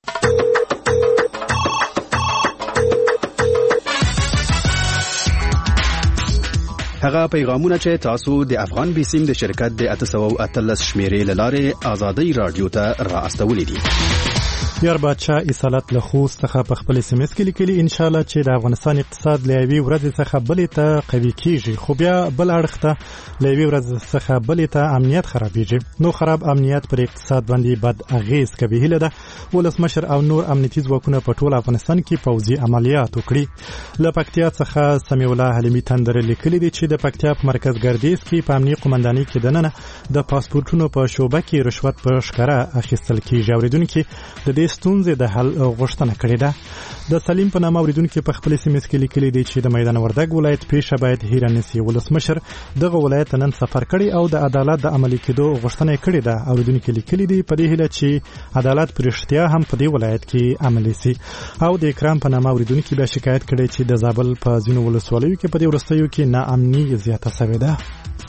هغه پیغامونه چې تاسو د افغان بیسیم د شرکت د 813 شمیرې لاره آزادۍ رادیو ته را استولې دي. یار بادشاه اصالت له خوست څخه په خپل SMS کې لیکلي ان شاء الله چې د افغانستان اقتصاد له یوې ورځې څخه بلې ته قوي کیږي خو بیا بل اړخ ته له یوې ورځې څخه بلې ته امنیت خرابېږي نو خراب امنیت پر اقتصاد باندې بد اغیز کوي. هیله ده ولسمشر او نور امنیتي ځواکونه په ټول افغانستان کې پوځي عملیات وکړي. له پکتیا څخه سمیع الله حلیمي تندر لیکلي دي چې د پکتیا په مرکز ګردیز کې په امنیتي قومندانۍ کې دننه د پاسپورتونو په شوبه کې رشوت په ښکاره اخیستل کیږي. اوریدونکو د دې ستونزې د حل غوښتنه کړې ده. د سلیم په نامه اوریدونکو په خپل SMS کې لیکلي دي چې د میدان وردګ ولایت پیښه باید هیره نشي. ولسمشر دغه ولایت نن سفر کړی او د عدالت د عملي کېدو غوښتنه کړې ده. اوریدونکو لیکلي دي په دې هیله چې عدالت پر اړتیا هم په دې ولایت کې عملي شي. او د اکرام په نامه اوریدونکو بیا شکایت کړي چې د زابل په ځینو ولسوالیو کې په دې ورستیو کې ناامني زیاته شوې ده.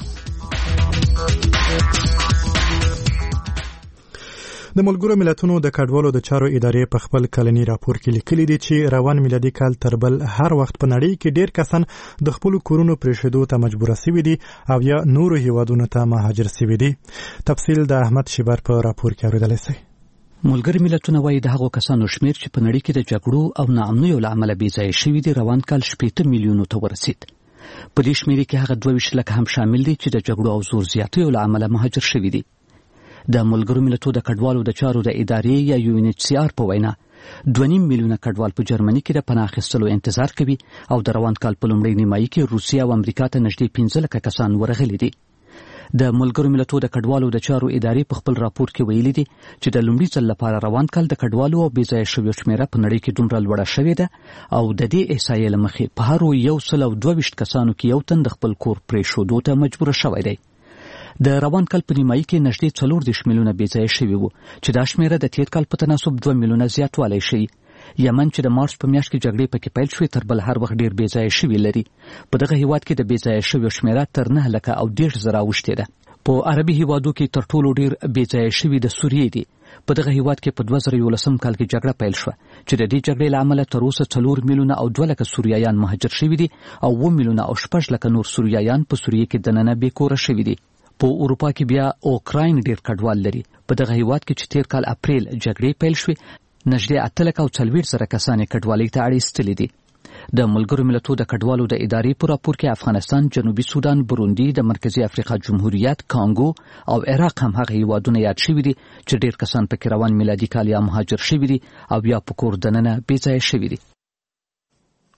د ملګرو ملتونو د کډوالو د چارو ادارې په خپل کلنی راپور کې لیکلي دي چې روان میلادي کال تر بل هر وخت په نړۍ کې ډیر کسان د خپل کورونو پرېښودو ته مجبور شوي دي او یا نورو هیوادونو ته مهاجر شوي دي. تفصیل د احمد شیبر په راپور کې اوریدلای شئ. ملګري ملتونه وايي د هغو کسانو شمیر چې په نړۍ کې د جګړو او ناامنیو له امله بې ځایه شوي دي روان کال 80 میلیونو ته ورسید. په دې شمیر کې هغه 22 لکه هم شامل دي چې د جګړو او زور زیاتیو له امله مهاجر شوي دي. د ملګرو ملتونو د کډوالو د چارو د ادارې یا UNHCR په وینا 2.5 میلیونه کډوال په جرمني کې د پناه اخیستلو انتظار کوي او د روان کال په لومړۍ نیمایي کې روسیه او امریکا ته نږدې 15 لکه کسان ورغلي دي. د ملګرو ملتونو د کډوالو د چارو ادارې په خپل راپور کې ویلي دي چې د لومړي ځل لپاره روان کال د کډوالو او بې ځایه شویو شمیره په نړۍ کې دومره لوړه شوې ده او د دې احصایې له مخې په هر 122 کسانو کې یو تن د خپل کور پرېښودو ته مجبور شوی دی. د روان کال په نیمایي کې نږدې 14 میلیونه بې ځایه شوي وو چې دا شمیره د تیر کال په تناسب 2 میلیونه زیاتوالی شي. یمن چې د مارچ په میاشت کې جګړې پکې پیل شوې تر بل هر وخت ډیر بې ځایه شوي لري. په دغه هیواد کې د بې ځایه شویو شمیره تر 9 لکه او 10,000 اوښتې ده. په عربي هیوادو کې تر ټولو ډیر بې ځایه شوي د سوریې دي. په دغه هیواد کې په 2011 کال کې جګړه پیل شوه چې د دې جګړې له امله تر اوسه 4 میلیونه او 2 لکه سوریایان مهاجر شوي دي او 1 میلیونه او 6 لکه نور سوریایان په سوریې کې دننه بې کوره شوي دي. په اروپا کې بیا اوکراین ډیر کډوال لري. په دغه هیواد کې چې تیر کال اپریل جګړې پیل شوې نږدې 8,40,000 کسان کډوالۍ ته اړ ایستلي دي. د ملګرو ملتونو د کډوالو د ادارې په راپور کې افغانستان، جنوبي سودان، بروندي، د مرکزی افریقا جمهوریت، کانګو او عراق هم هغه هیوادونه یاد شوي دي چې ډیر کسان پکې روان میلادي کال یا مهاجر شوي دي او یا په کور دننه بې ځایه شوي دي.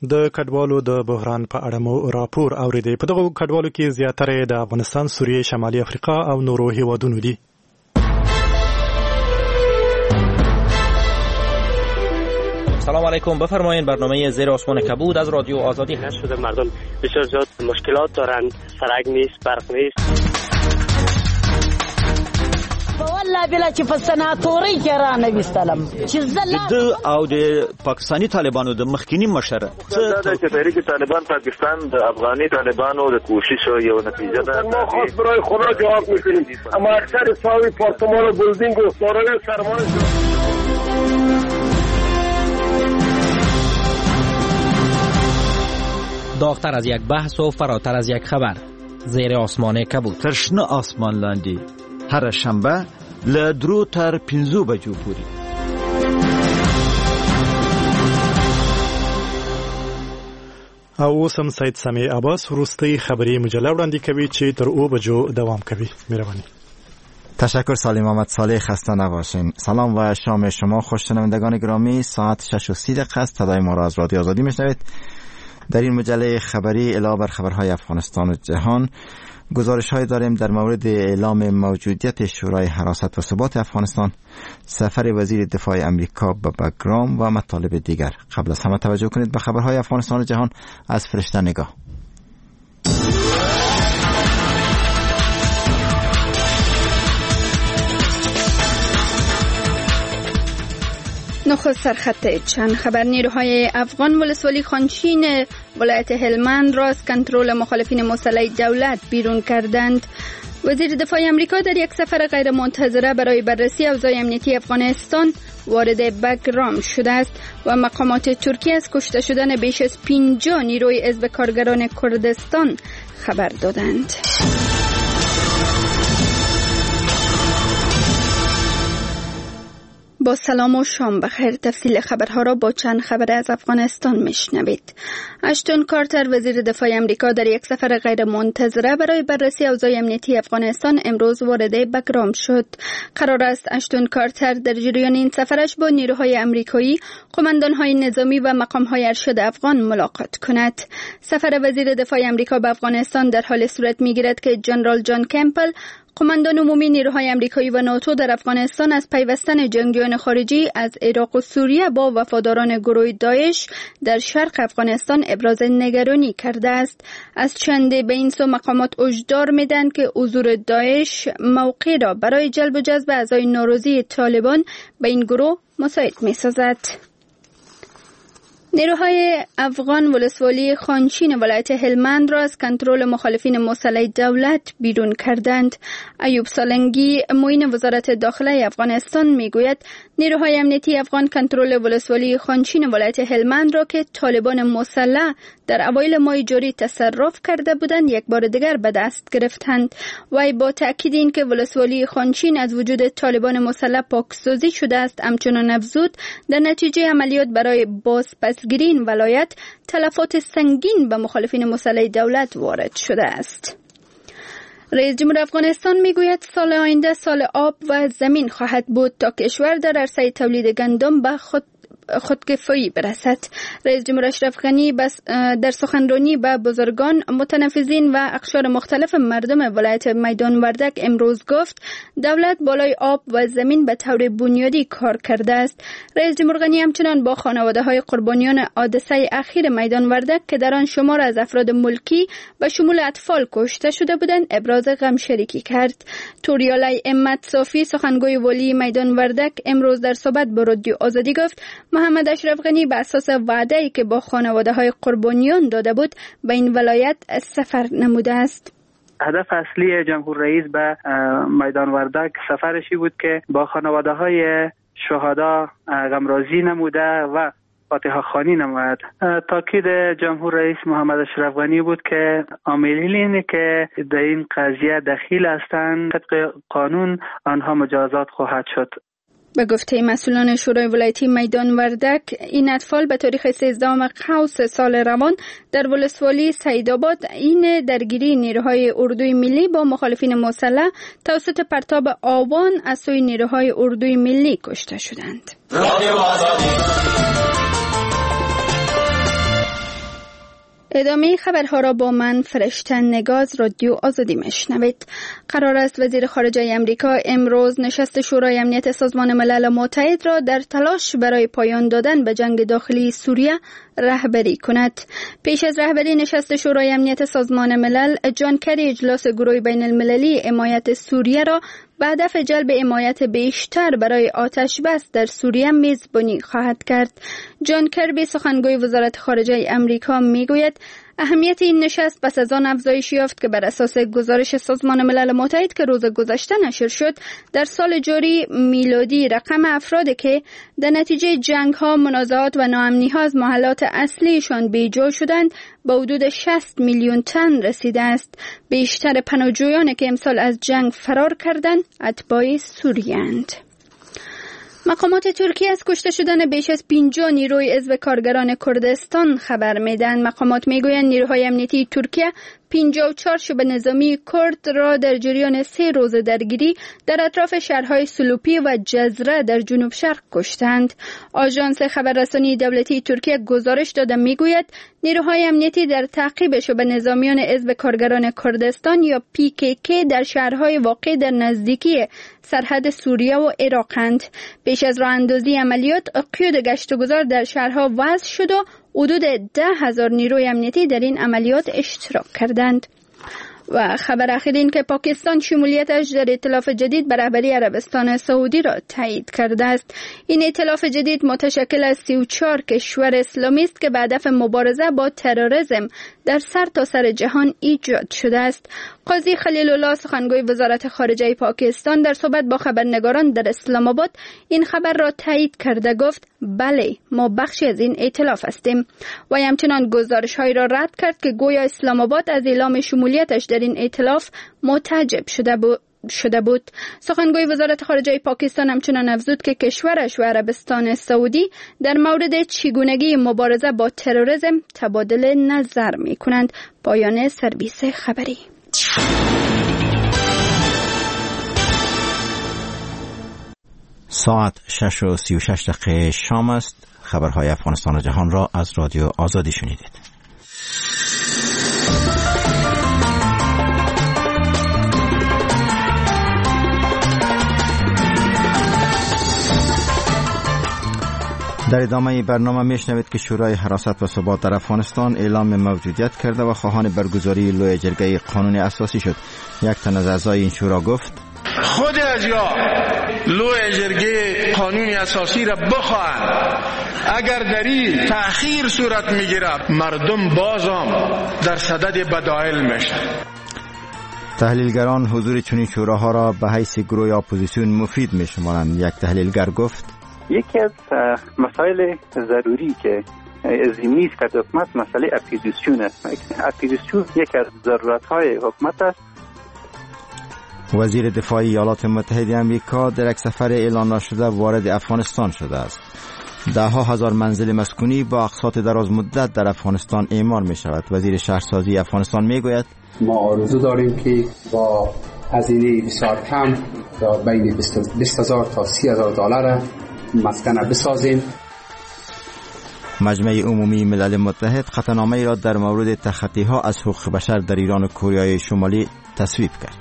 د کډوالو د بحران په اړه مو راپور اوریدي. په دغه کډوالو کې زیاتره د افغانستان، سوریه، شمالي افریقا او نورو هیوادونو دي. سلام علیکم، بفرمایید. برنامه زیر آسمان کبود از رادیو آزادی هست. شده مردم بسیار زیاد مشکلات دارند، سرک نیست، برق نیست. والله بلا چې په سناتوري کې را نه وستلم چې د او د پاکستانی طالبانو د مخکینی مشر چې تحریک طالبان پاکستان د افغاني طالبانو د کوشش یو نتیجه ده. ما خاص برای خدا جواب می‌کنیم، اما اکثر ساوی پارتمان و بلدینگ و سارای سرمایه داغتر از یک بحث و فراتر از یک خبر. زیر آسمان کبود. ترشنه آسمان لاندی هر شنبه له 2 تر 5 بجو پورې. او اوس هم سید سمیع عباس وروستۍ خبری مجله وړاندې کوي چې تر 2 بجو دوام کوي. مهرباني. تشکر سالم محمد صالح، خسته نباشین. سلام و شام شما خوش شنوندگان گرامی. ساعت 6:30 است. صدای ما را از رادیو آزادی میشنوید. در این مجله خبری علاوه بر خبرهای افغانستان و جهان گزارش‌هایی داریم در مورد اعلام موجودیت شورای حراست و ثبات افغانستان، سفر وزیر دفاع امریکا به بگرام و مطالب دیگر. قبل از همه توجه کنید به خبرهای افغانستان و جهان از فرشته نگاه. نخست سرخط چند خبر. نیروهای افغان ولسوالی خانشین ولایت هلمند را از کنترل مخالفین مسلح دولت بیرون کردند. وزیر دفاع آمریکا در یک سفر غیر منتظره برای بررسی اوضاع امنیتی افغانستان وارد بگرام شده است و مقامات ترکیه از کشته شدن بیش از 50 نیروی حزب کارگران کردستان خبر دادند. با سلام و شام بخیر. تفصیل خبرها را با چند خبر از افغانستان میشنوید. اشتون کارتر وزیر دفاع آمریکا در یک سفر غیر منتظره برای بررسی اوضاع امنیتی افغانستان امروز وارد بگرام شد. قرار است اشتون کارتر در جریان این سفرش با نیروهای آمریکایی، قماندان‌های نظامی و مقام‌های ارشد افغان ملاقات کند. سفر وزیر دفاع آمریکا به افغانستان در حال صورت می‌گیرد که جنرال جان کمپل، قماندان عمومی نیروهای آمریکایی و ناتو در افغانستان از پیوستن جنگجویان خارجی از عراق و سوریه با وفاداران گروه داعش در شرق افغانستان ابراز نگرانی کرده است. از چند به این سو مقامات هشدار میدهند که حضور داعش موقع را برای جلب و جذب اعضای ناراضی طالبان به این گروه مساعد می‌سازد. نیروهای افغان ولسوالی خانشین ولایت هلمند را از کنترل مخالفین مسلح دولت بیرون کردند. ایوب سالنگی معین وزارت داخله افغانستان میگوید نیروهای امنیتی افغان کنترل ولسوالی خانشین ولایت هلمند را که طالبان مسلح در اوایل ماه جاری تصرف کرده بودند یک بار دیگر به دست گرفتند. وی با تأکید این که ولسوالی خانشین از وجود طالبان مسلح پاکسازی شده است همچنان افزود در نتیجه عملیات برای بازپسگیری این ولایت تلفات سنگین به مخالفین مسلح دولت وارد شده است. رئیس جمهور افغانستان میگوید سال آینده سال آب و زمین خواهد بود تا کشور در عرصه تولید گندم به خودکفایی برسد. رئیس جمهور اشرف غنی در سخنرانی به بزرگان، متنفذین و اقشار مختلف مردم ولایت میدان وردک امروز گفت دولت بالای آب و زمین به طور بنیادی کار کرده است. رئیس جمهور غنی همچنان با خانواده‌های قربانیان حادثه اخیر میدان وردک که در آن شمار از افراد ملکی به شمول اطفال کشته شده بودند ابراز غم شریکی کرد. توریالای امت صافی سخنگوی والی میدان وردک امروز در صحبت با رادیو آزادی گفت محمد اشرف غنی به اساس وعده‌ای که با خانواده‌های قربانیان داده بود به این ولایت سفر نموده است. هدف اصلی جمهور رئیس به میدان وردک سفرشی بود که با خانواده‌های شهدا غمرازی نموده و فاتحه خوانی نمود. تاکید جمهور رئیس محمد اشرف غنی بود که عاملین که در این قضیه دخیل هستند طبق قانون آنها مجازات خواهد شد. به گفته مسئولان شورای ولایتی میدان وردک این اطفال به تاریخ 13 قوس سال روان در ولسوالی سیدآباد این درگیری نیروهای اردوی ملی با مخالفین مسلح توسط پرتاب آوان از سوی نیروهای اردوی ملی کشته شدند. ادامه خبرها را با من فرشته نگاز رادیو آزادی میشنوید. قرار است وزیر خارجه آمریکا امروز نشست شورای امنیت سازمان ملل متحد را در تلاش برای پایان دادن به جنگ داخلی سوریه رهبری کند. پیش از رهبری نشست شورای امنیت سازمان ملل، جان کری اجلاس گروه بین المللی حمایت سوریه را به هدف جلب حمایت بیشتر برای آتش بس در سوریه میزبانی خواهد کرد. جان کربی سخنگوی وزارت خارجه آمریکا میگوید اهمیت این نشست پس از آن افزایش یافت که بر اساس گزارش سازمان ملل متحد که روز گذشته نشر شد، در سال جاری میلادی رقم افرادی که در نتیجه جنگ‌ها، منازعات و ناامنی‌ها از محلات اصلیشان بیجا شدند به حدود 60 میلیون تن رسیده است. بیشتر پناهجویانی که امسال از جنگ فرار کردند اتباع سوریه‌اند. مقامات ترکیه از کشته شدن بیش از 50 نیروی حزب کارگران کردستان خبر میدن. مقامات میگویند نیروهای امنیتی ترکیه 54 شعبه نظامی کرد را در جریان 3 روز درگیری در اطراف شهرهای سلوپی و جزره در جنوب شرق کشتند. آژانس خبررسانی دولتی ترکیه گزارش داده میگوید نیروهای امنیتی در تعقیب شعبه نظامیان حزب کارگران کردستان یا PKK در شهرهای واقع در نزدیکی سرحد سوریه و عراقند. پیش از راه اندازی عملیات، قیود گشت و گذار در شهرها وضع شد و حدود 10,000 نیروی امنیتی در این عملیات اشتراک کردند. و خبر اخیر این که پاکستان شمولیتش در ائتلاف جدید به رهبری عربستان سعودی را تایید کرده است. این ائتلاف جدید متشکل از 34 کشور اسلامی است که به هدف مبارزه با تروریسم در سرتاسر جهان ایجاد شده است. قاضی خلیل الله سخنگوی وزارت خارجه پاکستان در صحبت با خبرنگاران در اسلام آباد این خبر را تایید کرده گفت بله، ما بخشی از این ائتلاف هستیم و همچنان گزارش‌هایی را رد کرد که گویا اسلام آباد از اعلام شمولیتش در این ائتلاف متعجب شده بود. سخنگوی وزارت خارجه پاکستان همچنان افزود که کشورش و عربستان سعودی در مورد چگونگی مبارزه با تروریسم تبادل نظر می‌کنند. پایان سرویس خبری. ساعت 6:36 شام است. خبرهای افغانستان و جهان را از رادیو آزادی شنیدید. در ادامه برنامه میشنوید که شورای حراست و ثبات در افغانستان اعلام موجودیت کرده و خواهان برگزاری لوی جرگه قانون اساسی شد. یک تن از اعضای این شورا گفت خود از یا لوی جرگه قانون اساسی را بخواهند، اگر در این تأخیر صورت میگیرد مردم بازم در صدد بدایل میشن. تحلیلگران حضور چنین شوراها را به حیث گروه اپوزیسیون مفید میشمارند. یک تحلیلگر گفت یکی از مسائل ضروری که ازمی است که حکومت مسئله اپوزیسیون است. اپوزیسیون یکی از ضرورت‌های حکومت است. وزیر دفاع ایالات متحده آمریکا در یک سفر اعلان نشده وارد افغانستان شده است. ده‌ها هزار منزل مسکونی با اقساط دراز مدت در افغانستان اعمار می شود. وزیر شهرسازی افغانستان می گوید ما آرزو داریم که با هزینه بسیار کم یا بین 20,000 تا 30,000 دلار مسکن بسازیم. مجمع عمومی ملل متحد قطعنامه‌ای را در مورد تخطی‌ها از حقوق بشر در ایران و کره شمالی تصویب کرد.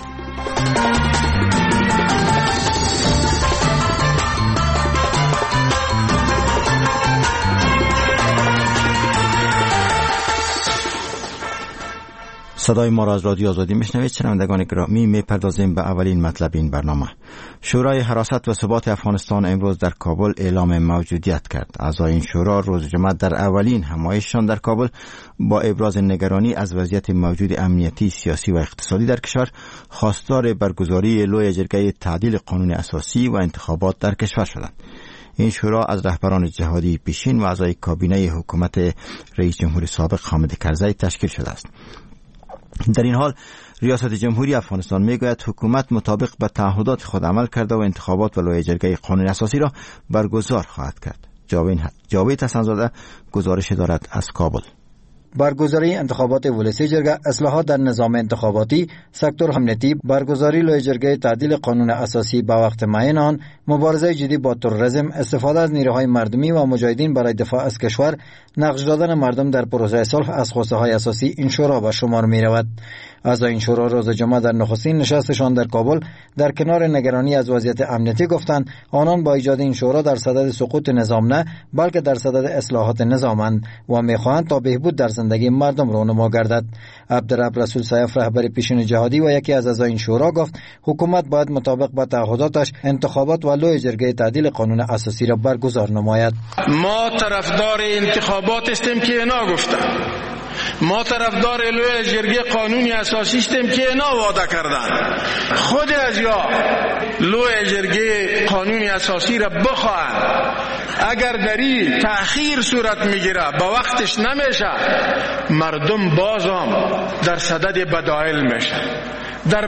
صدای ما را از رادیو آزادی میشنوید. شنوندگان گرامی، میپردازیم به اولین مطلب این برنامه. شورای حراست و ثبات افغانستان امروز در کابل اعلام موجودیت کرد. اعضای این شورا روز جمعه در اولین همایششان در کابل با ابراز نگرانی از وضعیت موجود امنیتی، سیاسی و اقتصادی در کشور خواستار برگزاری لوی جرگه تعدیل قانون اساسی و انتخابات در کشور شدند. این شورا از رهبران جهادی پیشین و اعضای کابینه حکومت رئیس جمهور سابق حامد کرزی تشکیل شده است. در این حال ریاست جمهوری افغانستان میگوید حکومت مطابق به تعهدات خود عمل کرده و انتخابات و لوی جرگه قانون اساسی را برگزار خواهد کرد. جاوید حسن‌زاده گزارش دارد از کابل. برگزاری انتخابات ولسی جرگه، اصلاحات در نظام انتخاباتی، سکتور امنیتی، برگزاری لوی جرگه تعدیل قانون اساسی با وقت معین آن، مبارزه جدی با تروریسم، استفاده از نیروهای مردمی و مجاهدین برای دفاع از کشور، نقش دادن مردم در پروسه صلح از خواسته‌های اساسی این شورا به شمار می‌رود. اعضای این شورا روز جمعه در نخستین نشستشان در کابل در کنار نگرانی از وضعیت امنیتی گفتند آنان با ایجاد این شورا در صدد سقوط نظام نه بلکه در صدد اصلاحات نظامند و می‌خواهند تا بهبود در زندگی مردم رونما گردد. عبدالرب رسول سیف رهبر پیشین جهادی و یکی از اعضای این شورا گفت حکومت باید مطابق با تعهداتش انتخابات و لوی جرگه تعدیل قانون اساسی را برگزار نماید. ما طرفدار انتخابات هستیم که اینا گفتن، ما طرفدار لوی جرگه قانونی اساسی هستیم که اینا وعده کردن. خود از یا لوی جرگه قانونی اساسی را بخواهند، اگر دری تأخیر صورت میگیره با وقتش نمیشه، مردم بازم در صدد بدایل میشه. در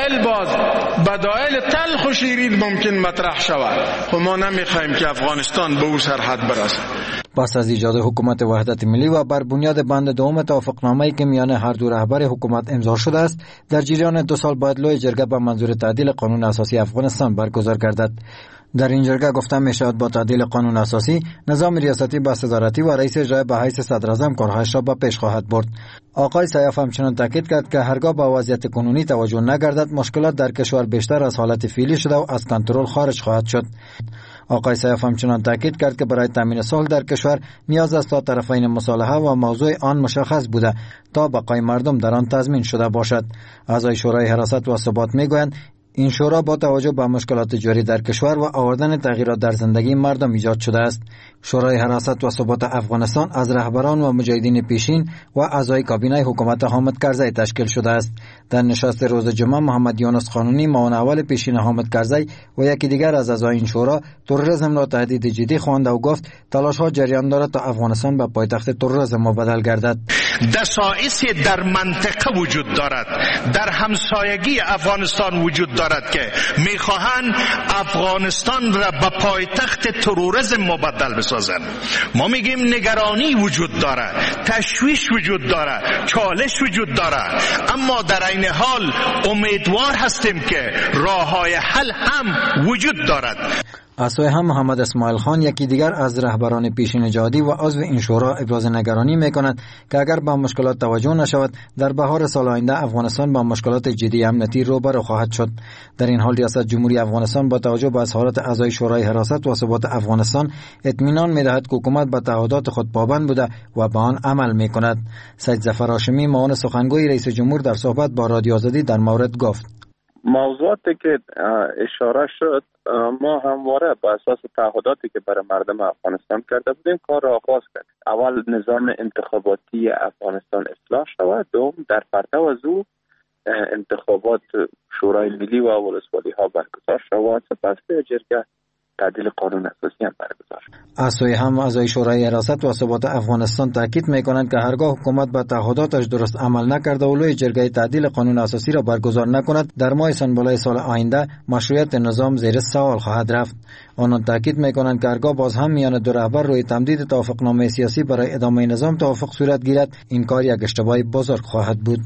بدایل تلخ و شیرین ممکن مطرح شود. خب ما نمیخوایم که افغانستان به او سرحد برسه. پس از ایجاد حکومت وحدت ملی و بر بنیاد بند دوم توافقنامه‌ای که میان هر دو رهبر حکومت امضا شده است، در جریان 2 سال باید لوی جرگه به منظور تعدیل قانون اساسی افغانستان برگزار گردد. در این جرگه گفتم میشود با تعدیل قانون اساسی نظام ریاستی با صدارتی و رئیس اجرایی به حیث صدراعظم کارهایش را به پیش خواهد برد. آقای سیاف همچنین تاکید کرد که هرگاه با وضعیت کنونی توجه نگردد مشکلات در کشور بیشتر از حالت فعلی شده و از کنترل خارج خواهد شد. آقای سیاف همچنین تاکید کرد که برای تامین صلح در کشور نیاز است تا طرفین مصالحه و موضوع آن مشخص بوده تا بقای مردم در آن تضمین شده باشد. اعضای شورای حراست و ثبات میگویند این شورا با توجه به مشکلات جاری در کشور و آوردن تغییرات در زندگی مردم ایجاد شده است. شورای حراست و ثبات افغانستان از رهبران و مجاهدین پیشین و اعضای کابینه حکومت حامد کرزی تشکیل شده است. در نشست روز جمعه محمد یونس قانونی معاون اول پیشین حامد کرزی و یکی دیگر از اعضای این شورا تروریسم را تهدید جدی خواند و گفت تلاش‌ها جریان دارد تا افغانستان به پایتخت تروریسم مبدل گردد. دسایسی در منطقه وجود دارد، در همسایگی افغانستان وجود دارد که میخواهند افغانستان را به پایتخت تروریسم مبدل بسازند. ما میگیم نگرانی وجود دارد، تشویش وجود دارد، چالش وجود دارد، اما در عین حال امیدوار هستیم که راههای حل هم وجود دارد. از سوی هم محمد اسماعیل خان یکی دیگر از رهبران پیشین جهادی و عضو این شورا ابراز نگرانی میکند که اگر به مشکلات توجه نشود در بهار سال آینده افغانستان با مشکلات جدی امنیتی روبرو خواهد شد. در این حال ریاست جمهوری افغانستان با توجه به اظهارات اعضای شورای حراست و ثبات افغانستان اطمینان میدهد که حکومت به تعهدات خود پابند بوده و به آن عمل میکند. سید ظفر هاشمی معاون سخنگوی رئیس جمهور در صحبت با رادیو آزادی در مورد گفت موضوعاتی که اشاره شد ما همواره با اساس تعهداتی که برای مردم افغانستان کرده بودیم کار را آغاز کرد. اول نظام انتخاباتی افغانستان اصلاح شود، دوم در پرتو از او انتخابات شورای ملی و ولسوالی ها برگزار شود، سپس جرگه تعدیل قانون اساسی هم برگزار شد. از سوی هم اعضای شورای حراست و ثبات افغانستان تاکید میکنند که هرگاه حکومت به تعهداتش درست عمل نکرده و لوی جرگه تعدیل قانون اساسی را برگزار نکند در ماه سنبله سال آینده مشروعیت نظام زیر سوال خواهد رفت. آنان تاکید میکنند که هرگاه باز هم میان دو رهبر روی تمدید توافقنامه سیاسی برای ادامه نظام توافق صورت گیرد این کار یک اشتباه بزرگ خواهد بود.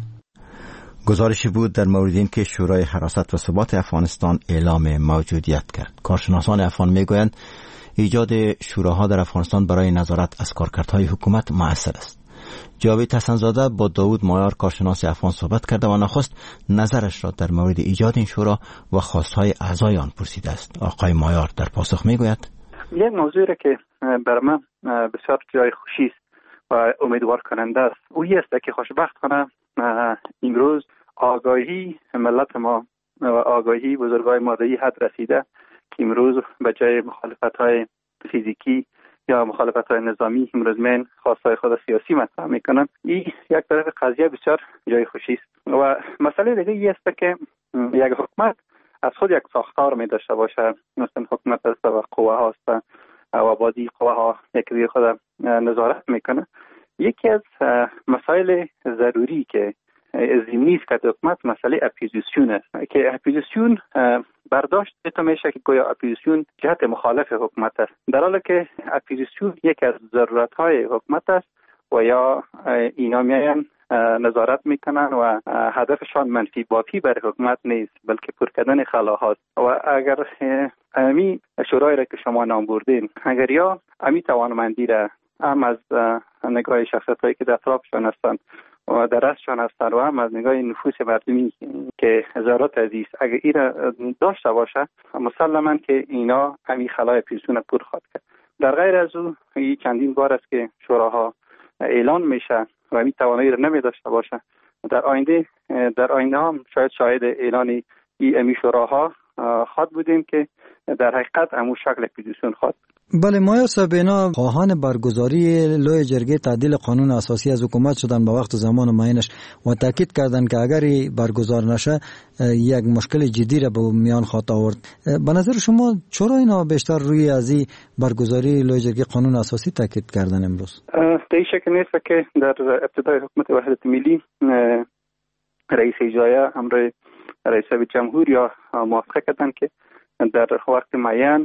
گزارشی بود در مورد اینکه شورای حراست و ثبات افغانستان اعلام موجودیت کرد. کارشناسان افغان میگویند ایجاد شوراها در افغانستان برای نظارت از کارکردهای حکومت مؤثر است. جاوید حسن‌زاده با داوود مایار کارشناس افغان صحبت کرده و نخست نظرش را در مورد ایجاد این شورا و خواستهای اعضای آن پرسیده است. آقای مایار در پاسخ میگوید یک موضوعی را که بر من بسیار جای خوشی است و امیدوار کننده است اویی است که خوشبختانه امروز آگاهی ملت ما و آگاهی بزرگای ما به حد رسیده که امروز به جای مخالفت‌های فیزیکی یا مخالفت‌های نظامی امروز من خواستای خود سیاسی مطرح میکنن. این یک طرف قضیه بسیار جای خوشی است و مسئله دیگه ای است که یک حکومت از خود یک ساختار می داشته باشه، مثلا حکومت است و قوه هاست و بازی قوه ها یکی خود نظارت میکنه. یکی از مسائل ضروری که ضمنی است که حکومت مسئله اپوزیسیون است که اپوزیسیون برداشت میشه که گویا اپوزیسیون جهت مخالف حکومت است، در حالی که اپوزیسیون یک از ضرورت‌های حکومت است و یا اینا میان نظارت میکنن و هدفشان منفی بافی بر حکومت نیست بلکه پر کردن خلاهاست. و اگر امی شورای را که شما نام بردین، اگر یا امی توانمندی را هم از نگاه شخصیت‌هایی که در اطرافشان هستند و در رأسشان هستند و هم از نگاه نفوس مردمی که هزارات عزیز اگر این را داشته باشه، مسلماً که اینا امی خلای پیشون پر خواهد کرد. در غیر از او این چندین بار است که شوراها اعلان میشه و امی توانایی را نمی داشته باشه. در آینده هم شاید اعلان امی شوراها خواهد بودیم که در حقیقت همون شکل پیشون خواهد. بله، مایا سابینا خواهان برگزاری لوی جرگه تعدیل قانون اساسی از حکومت شدن به وقت زمان معینش و تاکید کردند که اگر برگزار نشه یک مشکل جدی را به میان خواهد آورد. به نظر شما چرا اینا بیشتر روی ازی برگزاری لوی جرگه قانون اساسی تاکید کردن امروز؟ این شک نیست که در ابتدای حکومت وحدت ملی رئیس اجرایی امر رئیس جمهور یا موافقه کردند که در وقت معین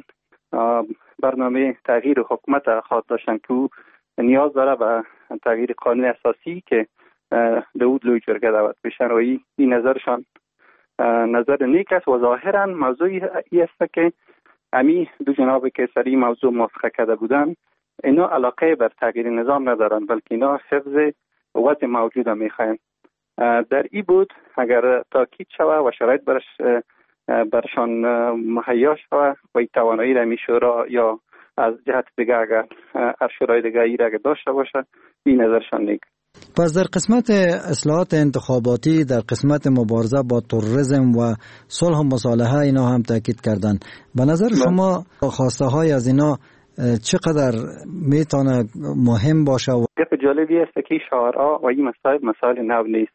برنامه تغییر حکومت خواهد داشتن که او نیاز داره به تغییر قانون اساسی که داود لوی جرگه دعوت بشن و این نظرشان نظر نیک است و ظاهرا موضوعی است که امی دو جناب که سر این موضوع موافقه کرده بودن اینا علاقه بر تغییر نظام ندارن بلکه اینا حفظ وضع موجود میخواین. در این بود اگر تاکید شوه و شرایط برشان مهیا شوه و این توانایی را میشورا یا از جهت دیگه اگر شورای دیگه ای را داشته باشه این نظرشان نیک. پس در قسمت اصلاحات انتخاباتی، در قسمت مبارزه با تروریسم و صلح و مصالحه اینا هم تاکید کردن. به نظر شما خواسته های از اینا چقدر میتونه مهم باشه؟ گپ جالبی است که شعارها و این مسائل نو نیست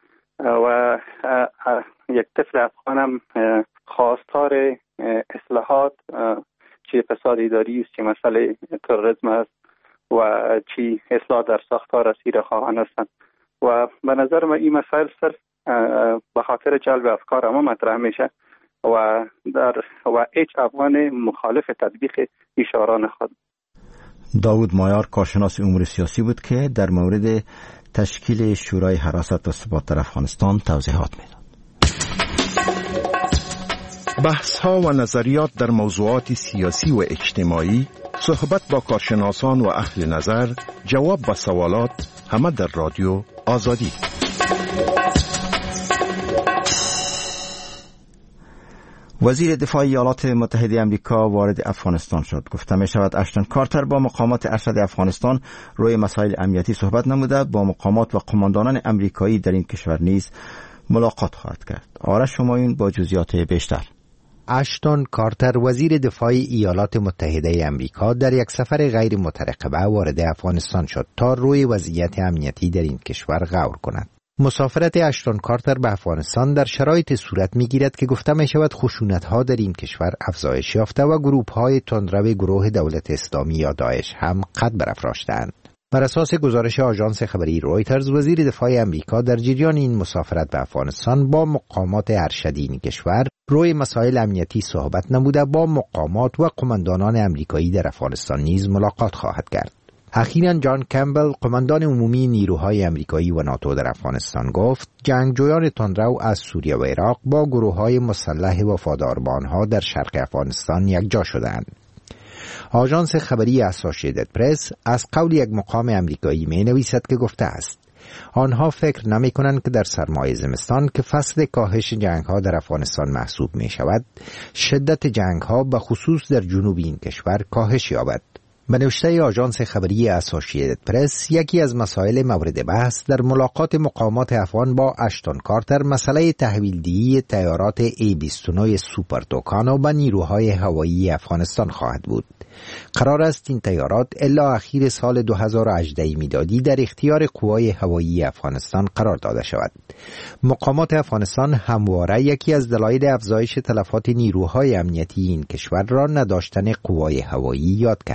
و یک طفل افغان هم خواستار اصلاحات چه فساد اداری است، چه مسئله تروریسم است و چی اصلاح در ساختار اسیر خواهان هستند و به نظر من این مسائل صرف به خاطر جلب افکار ما مطرح میشه و هیچ افغان مخالف تطبیق اشاره نخواهد. داود مایار کارشناس امور سیاسی بود که در مورد تشکیل شورای حراست و ثبات در افغانستان توضیحات میداد. بحث ها و نظریات در موضوعات سیاسی و اجتماعی، صحبت با کارشناسان و اهل نظر، جواب به سوالات، همه در رادیو آزادی. وزیر دفاع ایالات متحده آمریکا وارد افغانستان شد. گفته می شود اشتون کارتر با مقامات ارشد افغانستان روی مسائل امنیتی صحبت نموده، با مقامات و قماندانان آمریکایی در این کشور نیز ملاقات خواهد کرد. آرش شمایون با جزئیات بیشتر. اشتون کارتر وزیر دفاع ایالات متحده آمریکا در یک سفر غیر مترقبه وارد افغانستان شد تا روی وضعیت امنیتی در این کشور غور کند. مسافرت اشتون کارتر به افغانستان در شرایط صورت می‌گیرد که گفته می‌شود خشونت‌ها در این کشور افزایش یافته و گروه‌های تندرو گروه دولت اسلامی یا داعش هم قد برافراشته‌اند. بر اساس گزارش آژانس خبری رویترز، وزیر دفاع آمریکا در جریان این مسافرت به افغانستان با مقامات ارشدی این کشور روی مسائل امنیتی صحبت نموده، با مقامات و قماندانان آمریکایی در افغانستان نیز ملاقات خواهد کرد. اخیراً جان کمبل، قماندان عمومی نیروهای آمریکایی و ناتو در افغانستان، گفت جنگجویان تندرو از سوریه و عراق با گروه‌های مسلح وفاداربانها در شرق افغانستان یکجا شدند. آژانس خبری اسوسییتد پرس از قول یک مقام آمریکایی می‌نویسد که گفته است آنها فکر نمی‌کنند که در سرمای زمستان که فصل کاهش جنگ‌ها در افغانستان محسوب می‌شود، شدت جنگ‌ها به خصوص در جنوب این کشور کاهش یابد. به نوشته آژانس خبری اسوسییتد پرس، یکی از مسائل مورد بحث در ملاقات مقامات افغان با اشتون کارتر مسئله تحویلدهی طیارات A-29 سوپر توکانو به نیروهای هوایی افغانستان خواهد بود. قرار است این طیارات الی اخیر سال 2018 میلادی در اختیار قوای هوایی افغانستان قرار داده شود. مقامات افغانستان همواره یکی از دلایل افزایش تلفات نیروهای امنیتی این کشور را نداشتن قوای هوایی یاد کردند.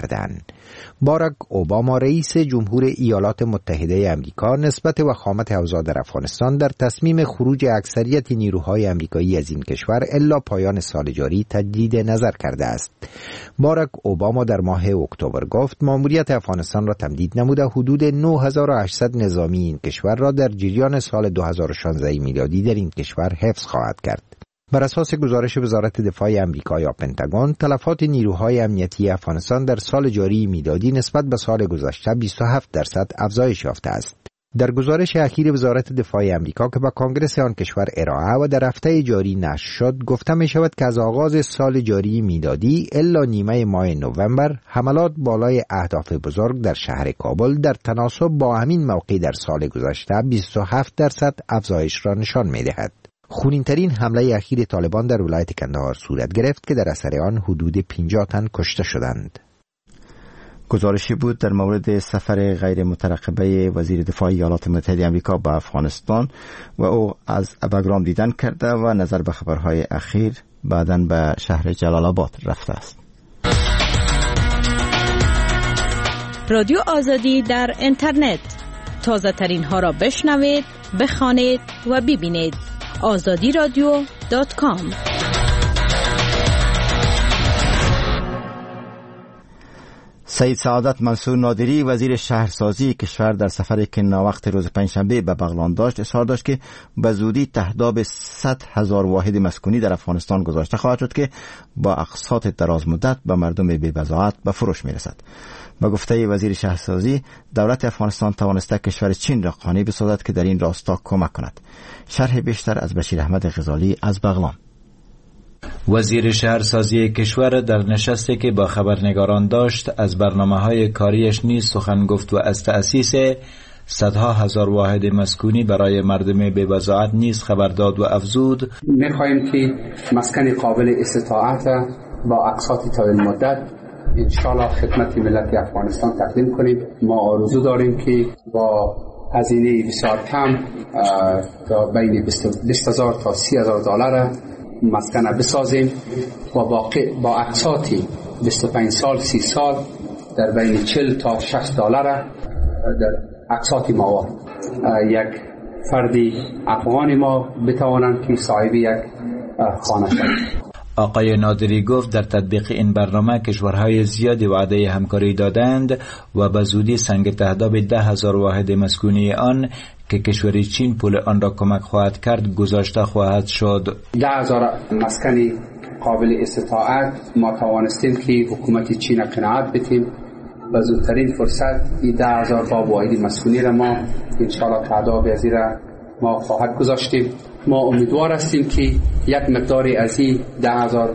باراک اوباما رئیس جمهور ایالات متحده آمریکا نسبت وخامت اوضاع در افغانستان در تصمیم خروج اکثریت نیروهای آمریکایی از این کشور الا پایان سال جاری تجدید نظر کرده است. باراک اوباما در ماه اکتبر گفت ماموریت افغانستان را تمدید نموده حدود 9800 نظامی این کشور را در جریان سال 2016 میلادی در این کشور حفظ خواهد کرد. بر اساس گزارش وزارت دفاع آمریکا یا پنتاگون، تلفات نیروهای امنیتی افغانستان در سال جاری میلادی نسبت به سال گذشته 27% افزایش یافته است. در گزارش اخیر وزارت دفاع آمریکا که به کانگرس آن کشور ارائه و در هفته جاری نشر شد، گفته می شود که از آغاز سال جاری میلادی الا نیمه ماه نوامبر حملات بالای اهداف بزرگ در شهر کابل در تناسب با همین موقع در سال گذشته 27% افزایش را نشان می دهد. خونین‌ترین حمله اخیر طالبان در ولایت کندهار صورت گرفت که در اثر آن حدود 50 تن کشته شدند. گزارشی بود در مورد سفر غیر مترقبه وزیر دفاع ایالات متحده آمریکا به افغانستان و او از بگرام دیدن کرده و نظر به خبرهای اخیر بعداً به شهر جلال آباد رفته است. رادیو آزادی در اینترنت، تازه ترین ها را بشنوید، بخوانید و ببینید. azadiradio.com. سید سعادت منصور نادری وزیر شهرسازی کشور در سفری که ناوقت روز پنجشنبه به بغلان داشت اظهار داشت که به زودی تهداب 100,000 واحد مسکونی در افغانستان گذاشته خواهد شد که با اقساط دراز مدت به مردم بی‌بضاعت به فروش میرسد. با گفته وزیر شهرسازی، دولت افغانستان توانسته کشور چین را قانع بسازد که در این راستا کمک کند. شرح بیشتر از بشیر احمد غزالی از بغلان. وزیر شهرسازی کشور در نشستی که با خبرنگاران داشت از برنامه‌های کاریش نیز سخن گفت و از تأسیس صدها هزار واحد مسکونی برای مردم بی‌بضاعت نیز خبر داد و افزود می‌خواهیم که مسکن قابل استطاعت با اقساط طویل مدت انشالله خدمت ملت افغانستان تقدیم کنیم. ما آرزو داریم که با هزینه بسیار کم تا بین 20,000 تا 30,000 دلار مسکن بسازیم و با اقساطی 25 سال 30 سال در بین 40 تا 60 دلار در اقساط مواد یک فردی افغان ما بتوانند که صاحب یک خانه شوند. آقای نادری گفت در تطبیق این برنامه کشورهای زیادی وعده همکاری دادند و به زودی سنگ تهداب 10,000 واحد مسکونی آن که کشور چین پول آن را کمک خواهد کرد گذاشته خواهد شد. 10,000 مسکن قابل استطاعت ما توانستیم که حکومت چین قناعت بدیم. به زودترین فرصت این 10,000 واحد مسکونی را ما انشاءالله تعداد از را ما خواهد گذاشتیم. ما امیدوار هستیم که یک مقداری از این 10,000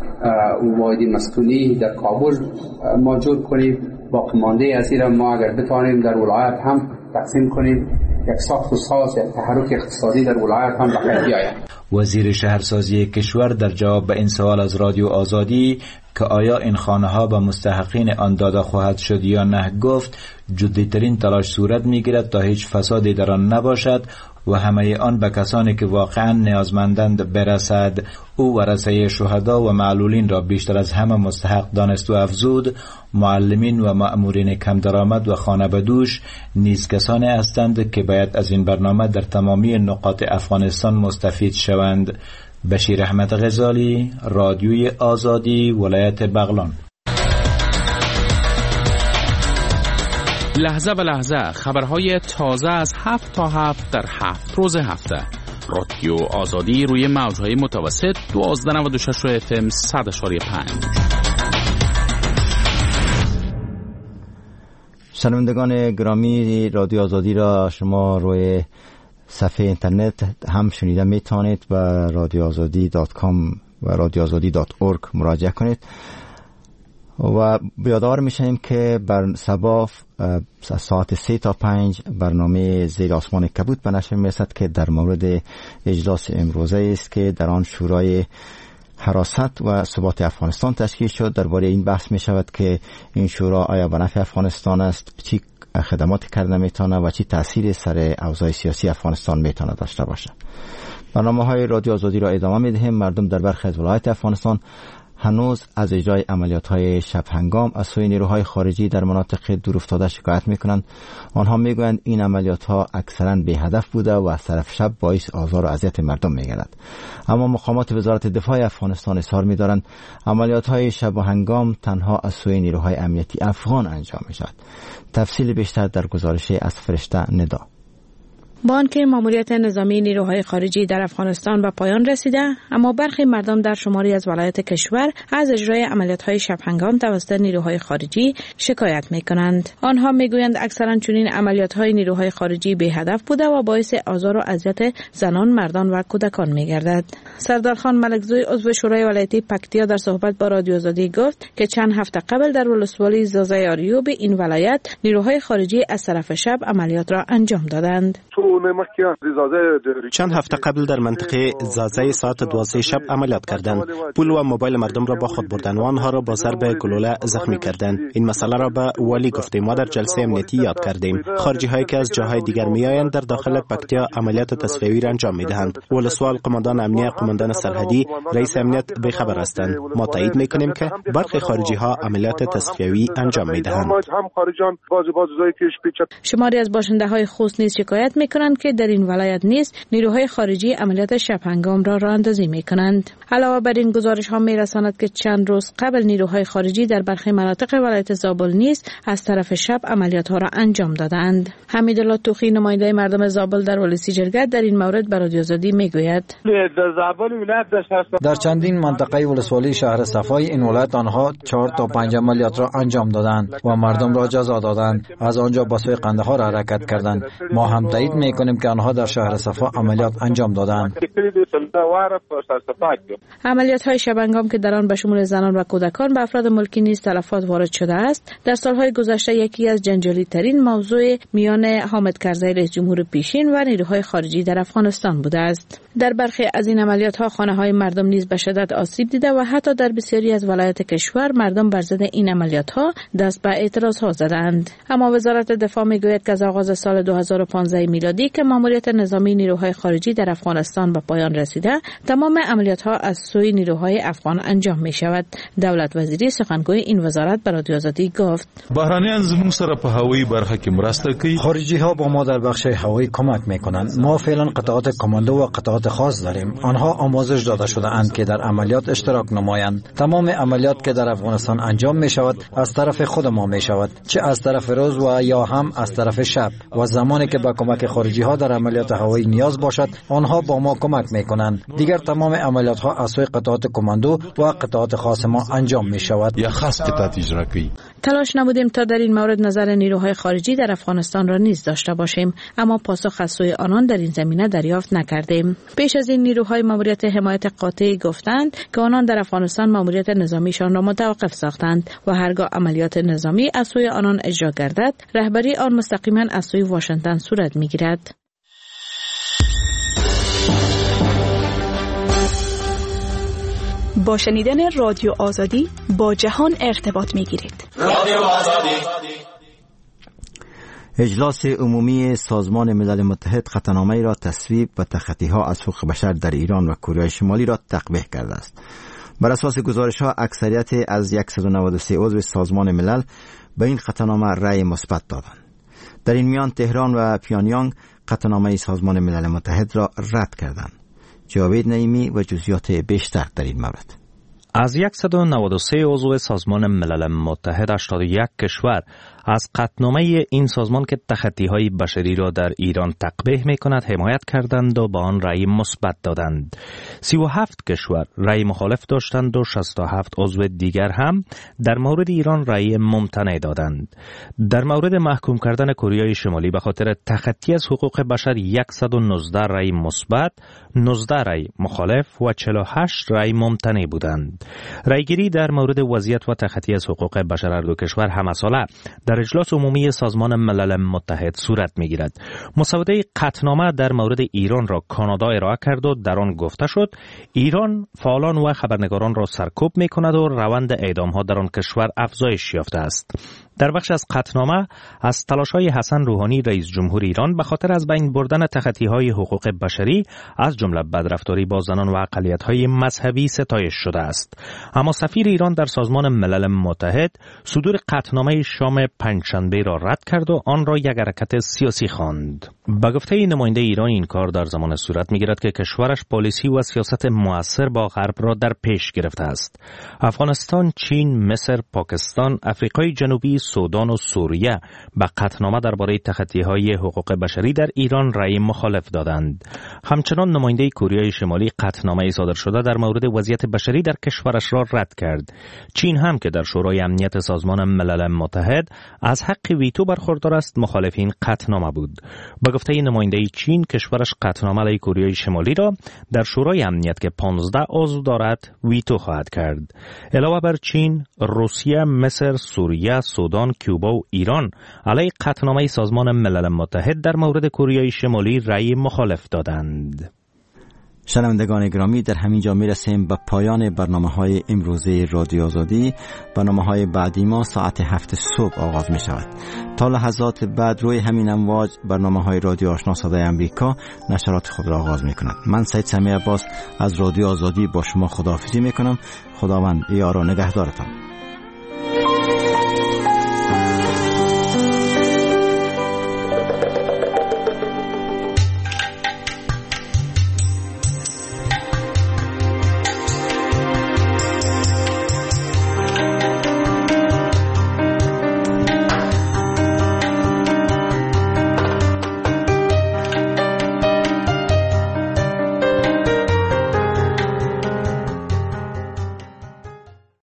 واحد مسکونی در کابل ما جور کنیم. با مانده از این را ما اگر بتوانیم در ولایت هم تقسیم کنیم، یک ساخت و ساز یک تحرک اقتصادی در ولایت هم به خیر بیاید. وزیر شهرسازی کشور در جواب به این سوال از رادیو آزادی که آیا این خانه ها به مستحقین آن داده خواهد شد یا نه گفت جدی‌ترین تلاش صورت می‌گیرد تا هیچ فسادی در آن نباشد و همه آن به کسانی که واقعا نیازمندند برسد. او ورثه شهدا و معلولین را بیشتر از همه مستحق دانست و افزود معلمین و مأمورین کم درآمد و خانه بدوش نیز کسانی هستند که باید از این برنامه در تمامی نقاط افغانستان مستفید شوند. بشیر احمد غزالی، رادیوی آزادی، ولایت بغلان. لحظه به لحظه خبرهای تازه از 7 تا 7 در 7 روز هفته. رادیو آزادی روی موجهای متوسط 1296 FM 100.5. شنوندگان گرامی، رادیو آزادی را شما روی صفحه اینترنت هم شنیده میتونید و radioazadi.com و radioazadi.org مراجعه کنید و بیادار میشیم که بر صبح ساعت 3 تا 5 برنامه زیر آسمان کبود به نشر میرسد که در مورد اجلاس امروزه است که در آن شورای حراست و ثبات افغانستان تشکیل شد. درباره این بحث می شود که این شورا آیا به نفع افغانستان است، چی خدمات کرده میتونه و چی تأثیر سر اوضاع سیاسی افغانستان میتونه داشته باشه. برنامه های رادیو آزادی را ادامه میدهیم. مردم در برخی از ولایات افغانستان هنوز از اجرای عملیات‌های شب هنگام از سوی نیروهای خارجی در مناطق دورافتاده شکایت می‌کنند. آنها می‌گویند این عملیات‌ها اکثراً بی هدف بوده و از طرف شب باعث آزار و اذیت مردم می‌گردد. اما مقامات وزارت دفاع افغانستان اظهار می‌دارند عملیات‌های شب و هنگام تنها از سوی نیروهای امنیتی افغان انجام می‌شود. تفصیل بیشتر در گزارش از فرشته ندا. با آنکه ماموریت نظامی نیروهای خارجی در افغانستان به پایان رسیده، اما برخی مردم در شماری از ولایات کشور از اجرای عملیات‌های شب هنگام توسط نیروهای خارجی شکایت می‌کنند. آنها می‌گویند اکثراً چنین عملیات‌های نیروهای خارجی بی هدف بوده و باعث آزار و اذیت زنان، مردان و کودکان می‌گردد. سردارخان ملکزوی عضو شورای ولایتی پکتیا در صحبت با رادیو آزادی گفت که چند هفته قبل در ولسوالی زازای آریوب این ولایت نیروهای خارجی از طرف شب عملیات را انجام دادند. چند هفته قبل در منطقه زازه ساعت 12 شب عملیات کردند. پول و موبایل مردم را با خود بردند و آنها را با ضرب گلوله زخمی کردند. این مسئله را به والی گفتیم و در جلسه امنیتی یاد کردیم. خارجی هایی که از جاهای دیگر میآیند در داخل پکتیا عملیات تصفیه‌ای را انجام میدهند. ولسوال، قماندان امنیه، قماندان سرحدی، رئیس امنیت بخبر هستند. ما تایید میکنیم که برخی خارجی ها عملیات تصفیه‌ای انجام میدهند. شماری از باشنده های خوست نیز شکایت میکنند که در این ولایت نیز نیروهای خارجی عملیات شب هنگام را راهاندازی میکنند. علاوه بر این گزارش ها میرساند که چند روز قبل نیروهای خارجی در برخی مناطق ولایت زابل نیز از طرف شب عملیات ها را انجام دادند. حمیدالله توخی نماینده مردم زابل در ولسی جرگه در این مورد به رادیو آزادی میگوید در چندین منطقه ولسوالی شهر صفای این ولایت آنها 4 تا 5 عملیات را انجام دادند و مردم را جزا دادند. از آنجا به سوی قندهار حرکت کردند. ما هم تایید میکنیم که آنها در شهر صفا عملیات انجام دادند. عملیات های شب هنگام که در آن به شمول زنان و کودکان به افراد ملکی نیز تلفات وارد شده است، در سالهای گذشته یکی از جنجالی ترین موضوع میان حامد کرزی رئیس جمهور پیشین و نیروهای خارجی در افغانستان بوده است. در برخی از این عملیات ها خانه های مردم نیز به شدت آسیب دیده و حتی در بسیاری از ولایات کشور مردم بر ضد این عملیات ها دست به اعتراض ها زدند. اما وزارت دفاع میگوید که از آغاز سال 2015 میلادی که ماموریت نظامی نیروهای خارجی در افغانستان به پایان رسیده، تمام عملیات ها از سوی نیروهای افغان انجام می شود. دولت وزیری سخنگوی این وزارت به رادیو آزادی گفت بهرانیان زموږ سره په هوایي برخه کې مرسته کوي. خارجی ها با ما در بخش هوایی کمک می کنند. ما فعلا قطعات کماندو و قطعات خاص داریم. آنها آموزش داده شده اند که در عملیات اشتراک نمایند. تمام عملیات که در افغانستان انجام می شود از طرف خود ما می شود، چه از طرف روز و یا هم از طرف شب. و زمانی که با کمک خارجی ها در عملیات هوایی نیاز باشد، آنها با ما کمک می کنند. دیگر تمام عملیات ها از سوی قطعات کماندو و قطعات خاص ما انجام می شود. یا خاص قطعات اجرا کوي. تلاش نمودیم تا در این مورد نظر نیروهای خارجی در افغانستان را نیز داشته باشیم، اما پاسخ از سوی آنان در این زمینه دریافت نکردیم. پیش از این نیروهای ماموریت حمایت قاطع گفتند که آنان در افغانستان ماموریت نظامیشان را متوقف ساختند و هرگاه عملیات نظامی از سوی آنان اجرا گردد، رهبری آن مستقیما از سوی واشنگتن صورت میگیرد. با شنیدن رادیو آزادی با جهان ارتباط میگیرید. رادیو آزادی. اجلاس عمومی سازمان ملل متحد قطعنامه‌ای را تصویب و تخطی‌ها از حقوق بشر در ایران و کره شمالی را تقبیح کرده است. بر اساس گزارش‌ها اکثریت از 193 عضو سازمان ملل به این قطعنامه رأی مثبت دادند. در این میان تهران و پیونیانگ قطعنامه سازمان ملل متحد را رد کردند. جاوید نعیمی و جزئیات بیشتر در این مورد. از 193 عضو سازمان ملل متحد 81 کشور از قطعنامه این سازمان که تخطی‌های بشری را در ایران تقبیح می‌کند حمایت کردند و با آن رأی مثبت دادند. 37 کشور رأی مخالف داشتند و 67 عضو دیگر هم در مورد ایران رأی ممتنع دادند. در مورد محکوم کردن کره شمالی به خاطر تخطی از حقوق بشر 119 رأی مثبت، 19 رأی مخالف و 48 رأی ممتنع بودند. رأیگیری در مورد وضعیت و تخطی از حقوق بشر هر دو کشور همساله در اجلاس عمومی سازمان ملل متحد صورت می‌گیرد. مسوده قطعنامه در مورد ایران را کانادا ارائه کرد و در آن گفته شد ایران فعالان و خبرنگاران را سرکوب می‌کند و روند اعدام‌ها در آن کشور افزایش یافته است. در بخش از قطعنامه از تلاش‌های حسن روحانی رئیس جمهور ایران به خاطر از بین بردن تخطی‌های حقوق بشری از جمله بدرفتاری با زنان و اقلیت‌های مذهبی ستایش شده است. اما سفیر ایران در سازمان ملل متحد صدور قطعنامه شام پنجشنبه را رد کرد و آن را یک حرکت سیاسی خواند. به گفته نماینده ایران این کار در زمان صورت می‌گیرد که کشورش پالیسی و سیاست مؤثر با غرب را در پیش گرفته است. افغانستان، چین، مصر، پاکستان، آفریقای جنوبی، سودان و سوریه به قطعنامه درباره تخطی‌های حقوق بشری در ایران رأی مخالف دادند. همچنان نماینده کره شمالی قطعنامه صادر شده در مورد وضعیت بشری در کشورش را رد کرد. چین هم که در شورای امنیت سازمان ملل متحد از حق ویتو برخوردار است، مخالف این قطعنامه بود. به گفته نماینده چین، کشورش قطعنامه علیه کره شمالی را در شورای امنیت که 15 عضو دارد ویتو خواهد کرد. علاوه بر چین، روسیه، مصر، سوریه، سودان، کوبا و ایران علیه قطعنامه سازمان ملل متحد در مورد کره شمالی رأی مخالف دادند. شنوندگان گرامی، در همین جا میرسیم به پایان برنامه‌های امروزه رادیو آزادی. برنامه‌های بعدی ما ساعت 7 صبح آغاز می شود. تا لحظات بعد روی همین امواج برنامه‌های رادیو آشنا صدای امریکا نشرات خود را آغاز می کند. من سید سمیع عباس از رادیو آزادی با شما خداحافظی می کنم. خداوند یار و نگهدارتان.